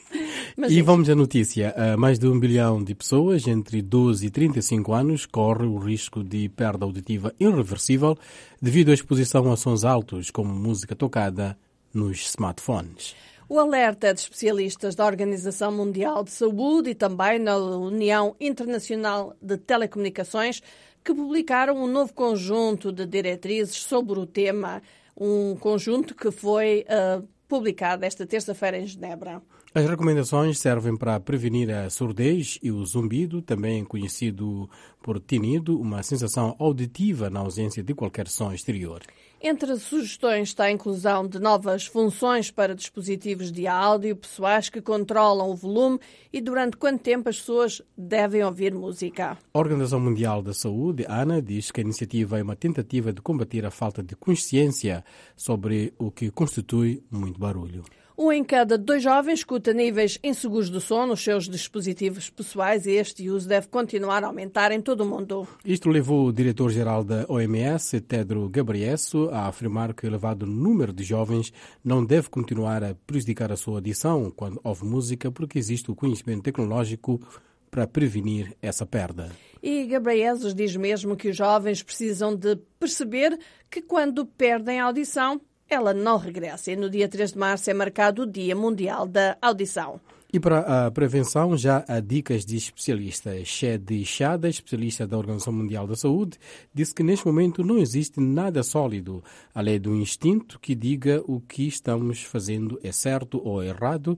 Mas e vamos à notícia. Mais de 1 bilhão de pessoas entre 12 e 35 anos corre o risco de perda auditiva irreversível devido à exposição a sons altos, como música tocada nos smartphones. O alerta de especialistas da Organização Mundial de Saúde e também na União Internacional de Telecomunicações, que publicaram um novo conjunto de diretrizes sobre o tema, um conjunto que foi publicado esta terça-feira em Genebra. As recomendações servem para prevenir a surdez e o zumbido, também conhecido por tinido, uma sensação auditiva na ausência de qualquer som exterior. Entre as sugestões está a inclusão de novas funções para dispositivos de áudio pessoais que controlam o volume e durante quanto tempo as pessoas devem ouvir música. A Organização Mundial da Saúde, ANA, diz que a iniciativa é uma tentativa de combater a falta de consciência sobre o que constitui muito barulho. 1 em cada 2 jovens escuta níveis inseguros do som nos seus dispositivos pessoais e este uso deve continuar a aumentar em todo o mundo. Isto levou o diretor-geral da OMS, Tedros Ghebreyesus, a afirmar que o elevado número de jovens não deve continuar a prejudicar a sua audição quando ouve música, porque existe o conhecimento tecnológico para prevenir essa perda. E Ghebreyesus diz mesmo que os jovens precisam de perceber que quando perdem a audição, ela não regressa. E no dia 3 de março é marcado o Dia Mundial da Audição. E para a prevenção já há dicas de especialistas. Shed Shada, especialista da Organização Mundial da Saúde, disse que neste momento não existe nada sólido, além do instinto que diga o que estamos fazendo é certo ou errado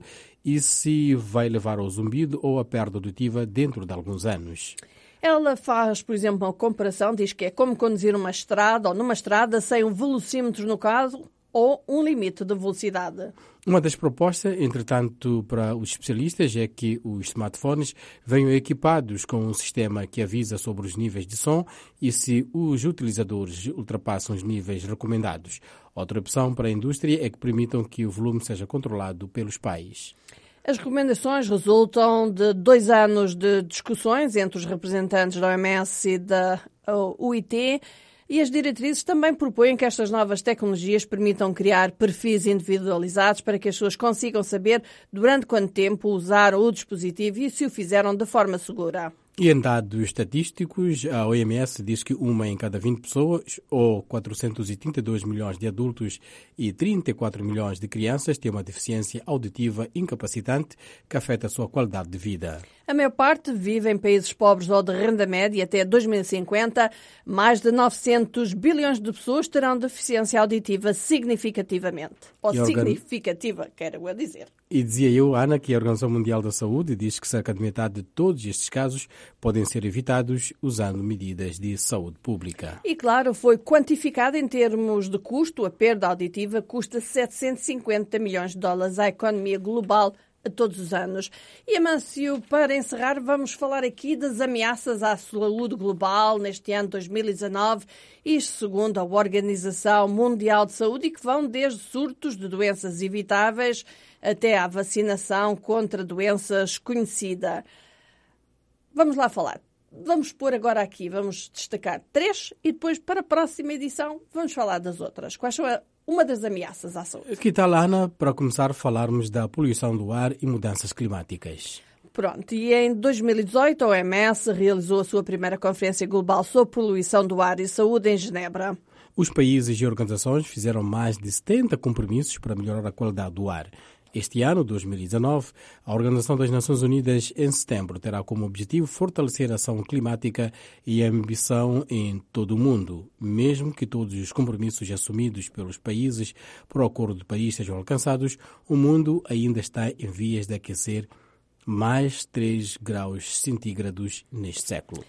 e se vai levar ao zumbido ou à perda auditiva dentro de alguns anos. Ela faz, por exemplo, uma comparação, diz que é como conduzir uma estrada ou numa estrada sem um velocímetro no caso ou um limite de velocidade. Uma das propostas, entretanto, para os especialistas é que os smartphones venham equipados com um sistema que avisa sobre os níveis de som e se os utilizadores ultrapassam os níveis recomendados. Outra opção para a indústria é que permitam que o volume seja controlado pelos pais. As recomendações resultam de 2 anos de discussões entre os representantes da OMS e da UIT, e as diretrizes também propõem que estas novas tecnologias permitam criar perfis individualizados para que as pessoas consigam saber durante quanto tempo usaram o dispositivo e se o fizeram de forma segura. E em dados estatísticos, a OMS diz que 1 em cada 20 pessoas, ou 432 milhões de adultos e 34 milhões de crianças, têm uma deficiência auditiva incapacitante que afeta a sua qualidade de vida. A maior parte vive em países pobres ou de renda média e até 2050. Mais de 900 bilhões de pessoas terão deficiência auditiva significativamente. Ou significativa, quero eu dizer. E dizia eu, Ana, que a Organização Mundial da Saúde diz que cerca de metade de todos estes casos podem ser evitados usando medidas de saúde pública. E claro, foi quantificado em termos de custo. A perda auditiva custa 750 milhões de dólares à economia global a todos os anos. E, Amâncio, para encerrar, vamos falar aqui das ameaças à saúde global neste ano 2019, isto segundo a Organização Mundial de Saúde, e que vão desde surtos de doenças evitáveis até à vacinação contra doenças conhecidas. Vamos lá falar. Vamos pôr agora aqui, vamos destacar 3 e depois, para a próxima edição, vamos falar das outras. Quais são uma das ameaças à saúde? Que tal, Ana, para começar, falarmos da poluição do ar e mudanças climáticas? Pronto, e em 2018 a OMS realizou a sua primeira conferência global sobre poluição do ar e saúde em Genebra. Os países e organizações fizeram mais de 70 compromissos para melhorar a qualidade do ar. Este ano, 2019, a Organização das Nações Unidas, em setembro, terá como objetivo fortalecer a ação climática e a ambição em todo o mundo. Mesmo que todos os compromissos assumidos pelos países por o Acordo de Paris sejam alcançados, o mundo ainda está em vias de aquecer mais 3 graus centígrados neste século.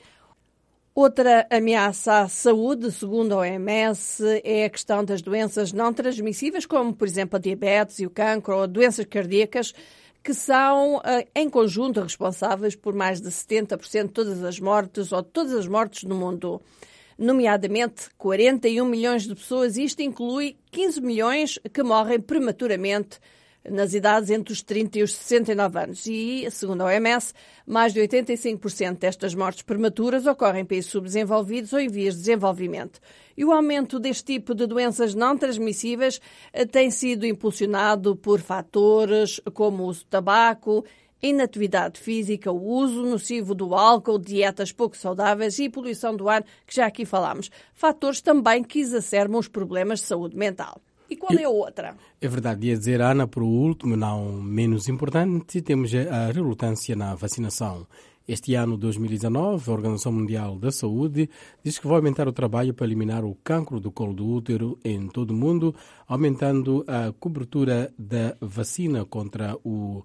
Outra ameaça à saúde, segundo a OMS, é a questão das doenças não transmissíveis, como, por exemplo, a diabetes e o cancro, ou doenças cardíacas, que são, em conjunto, responsáveis por mais de 70% de todas as mortes, ou de todas as mortes no mundo. Nomeadamente, 41 milhões de pessoas, isto inclui 15 milhões que morrem prematuramente nas idades entre os 30 e os 69 anos. E, segundo a OMS, mais de 85% destas mortes prematuras ocorrem em países subdesenvolvidos ou em vias de desenvolvimento. E o aumento deste tipo de doenças não transmissíveis tem sido impulsionado por fatores como o uso de tabaco, inatividade física, o uso nocivo do álcool, dietas pouco saudáveis e poluição do ar, que já aqui falámos. Fatores também que exacerbam os problemas de saúde mental. E qual é a outra? É verdade, ia dizer, Ana, por último, não menos importante, temos a relutância na vacinação. Este ano, 2019, a Organização Mundial da Saúde diz que vai aumentar o trabalho para eliminar o cancro do colo do útero em todo o mundo, aumentando a cobertura da vacina contra o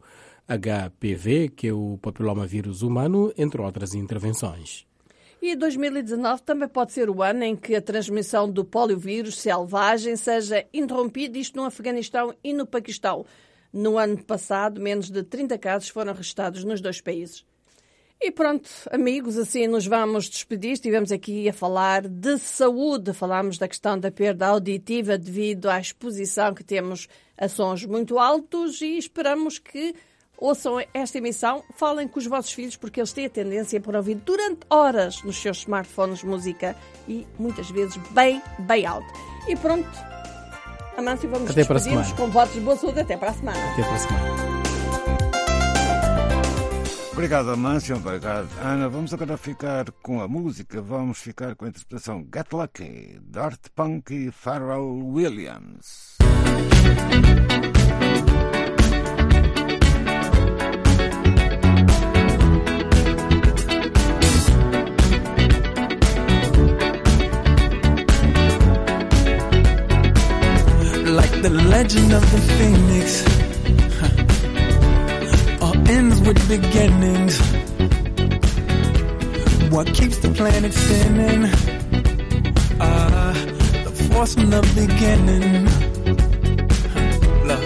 HPV, que é o papilomavírus humano, entre outras intervenções. E 2019 também pode ser o ano em que a transmissão do poliovírus selvagem seja interrompida, isto no Afeganistão e no Paquistão. No ano passado, menos de 30 casos foram registrados nos 2 países. E pronto, amigos, assim nos vamos despedir. Estivemos aqui a falar de saúde, falámos da questão da perda auditiva devido à exposição que temos a sons muito altos e esperamos que ouçam esta emissão, falem com os vossos filhos, porque eles têm a tendência por ouvir durante horas nos seus smartphones música e muitas vezes bem, bem alto. E pronto, Amâncio, vamos despedir-nos com votos de boa saúde. Até para a semana. Até para a semana. Obrigado, Amâncio. Obrigado, Ana. Vamos agora ficar com a música. Vamos ficar com a interpretação Get Lucky, Daft Punk e Pharrell Williams. Like the legend of the phoenix, with beginnings. What keeps the planet spinning? The force from the beginning. Love.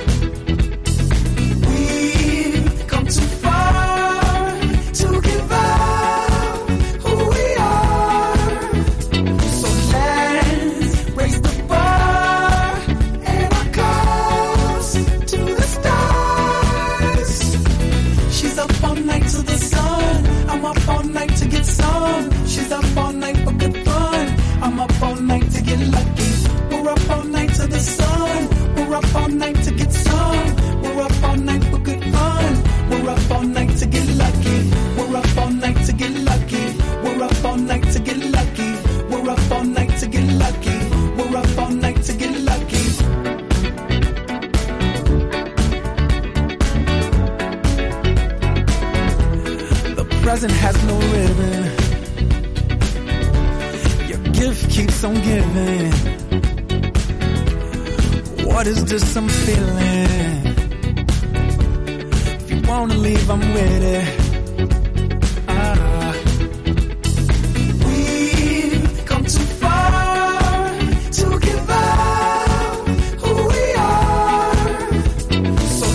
We've come too far to give up who we are. So let's raise the bar and our cups to the stars. She's up all night to the sun. I'm up all night to get some. She's up all night for good fun. I'm up all night to get lucky. We're up all night to the sun. We're up all night to get some. We're up all night for good fun. We're up all night to get lucky. We're up all night to get lucky. We're up all night to get lucky. We're up all night to get lucky. We're up all night to get lucky. The present has no ribbon. Gift keeps on giving. What is this I'm feeling? If you wanna leave, I'm with it. We've come too far to give up who we are. So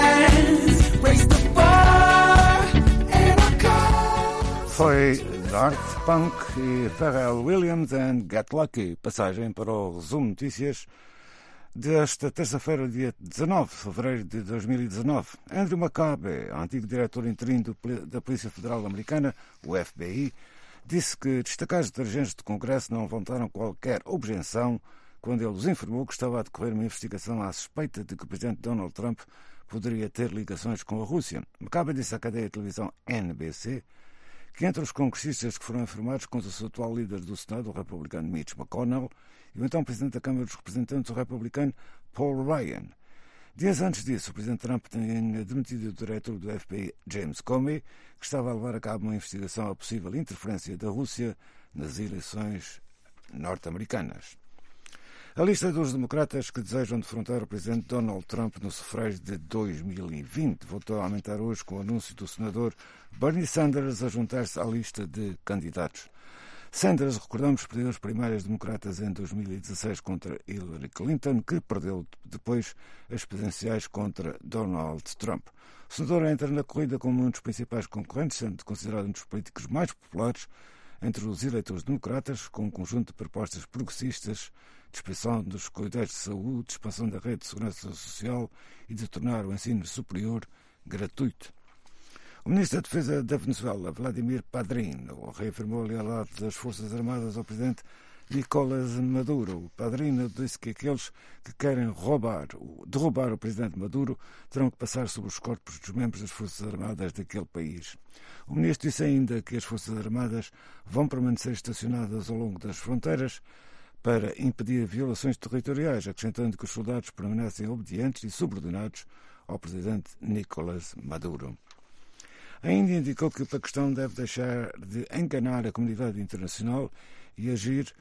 let's raise the bar and our cups. Foi Daft Punk e Pharrell Williams and Get Lucky. Passagem para o resumo de notícias desta terça-feira, dia 19 de fevereiro de 2019. Andrew McCabe, antigo diretor interino da Polícia Federal Americana, o FBI, disse que destacados dirigentes do Congresso não levantaram qualquer objeção quando ele os informou que estava a decorrer uma investigação à suspeita de que o presidente Donald Trump poderia ter ligações com a Rússia. McCabe disse à cadeia de televisão NBC que entre os congressistas que foram informados conta-se o atual líder do Senado, o republicano Mitch McConnell, e o então presidente da Câmara dos Representantes, o republicano Paul Ryan. Dias antes disso, o presidente Trump tinha demitido o diretor do FBI, James Comey, que estava a levar a cabo uma investigação à possível interferência da Rússia nas eleições norte-americanas. A lista dos democratas que desejam defrontar o presidente Donald Trump no sufrágio de 2020 voltou a aumentar hoje com o anúncio do senador Bernie Sanders a juntar-se à lista de candidatos. Sanders, recordamos, perdeu as primárias democratas em 2016 contra Hillary Clinton, que perdeu depois as presidenciais contra Donald Trump. O senador entra na corrida como um dos principais concorrentes, sendo considerado um dos políticos mais populares entre os eleitores democratas, com um conjunto de propostas progressistas, de expansão dos cuidados de saúde, de expansão da rede de segurança social e de tornar o ensino superior gratuito. O ministro da Defesa da Venezuela, Vladimir Padrino, reafirmou a lealdade das Forças Armadas ao presidente Nicolás Maduro. Padrino disse que aqueles que querem derrubar o presidente Maduro terão que passar sobre os corpos dos membros das Forças Armadas daquele país. O ministro disse ainda que as Forças Armadas vão permanecer estacionadas ao longo das fronteiras para impedir violações territoriais, acrescentando que os soldados permanecem obedientes e subordinados ao presidente Nicolás Maduro. Ainda indicou que o Paquistão deve deixar de enganar a comunidade internacional e agir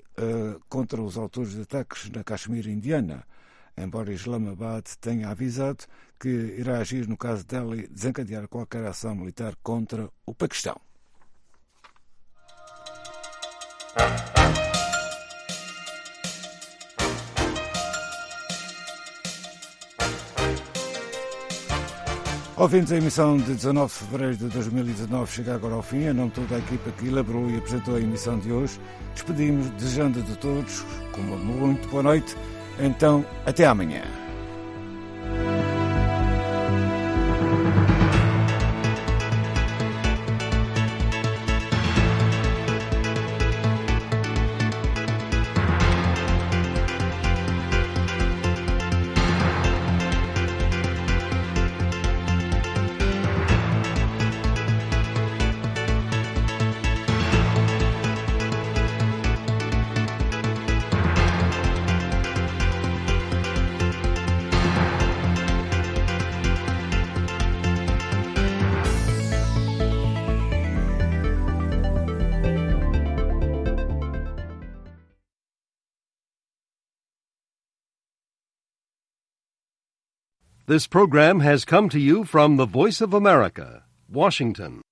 contra os autores de ataques na Caxemira indiana, embora Islamabad tenha avisado que irá agir no caso de Delhi desencadear qualquer ação militar contra o Paquistão. Ouvintes, a emissão de 19 de fevereiro de 2019 chega agora ao fim. Em nome de toda a equipa que elaborou e apresentou a emissão de hoje, despedimos, desejando de todos uma muito boa noite. Então, até amanhã. This program has come to you from the Voice of America, Washington.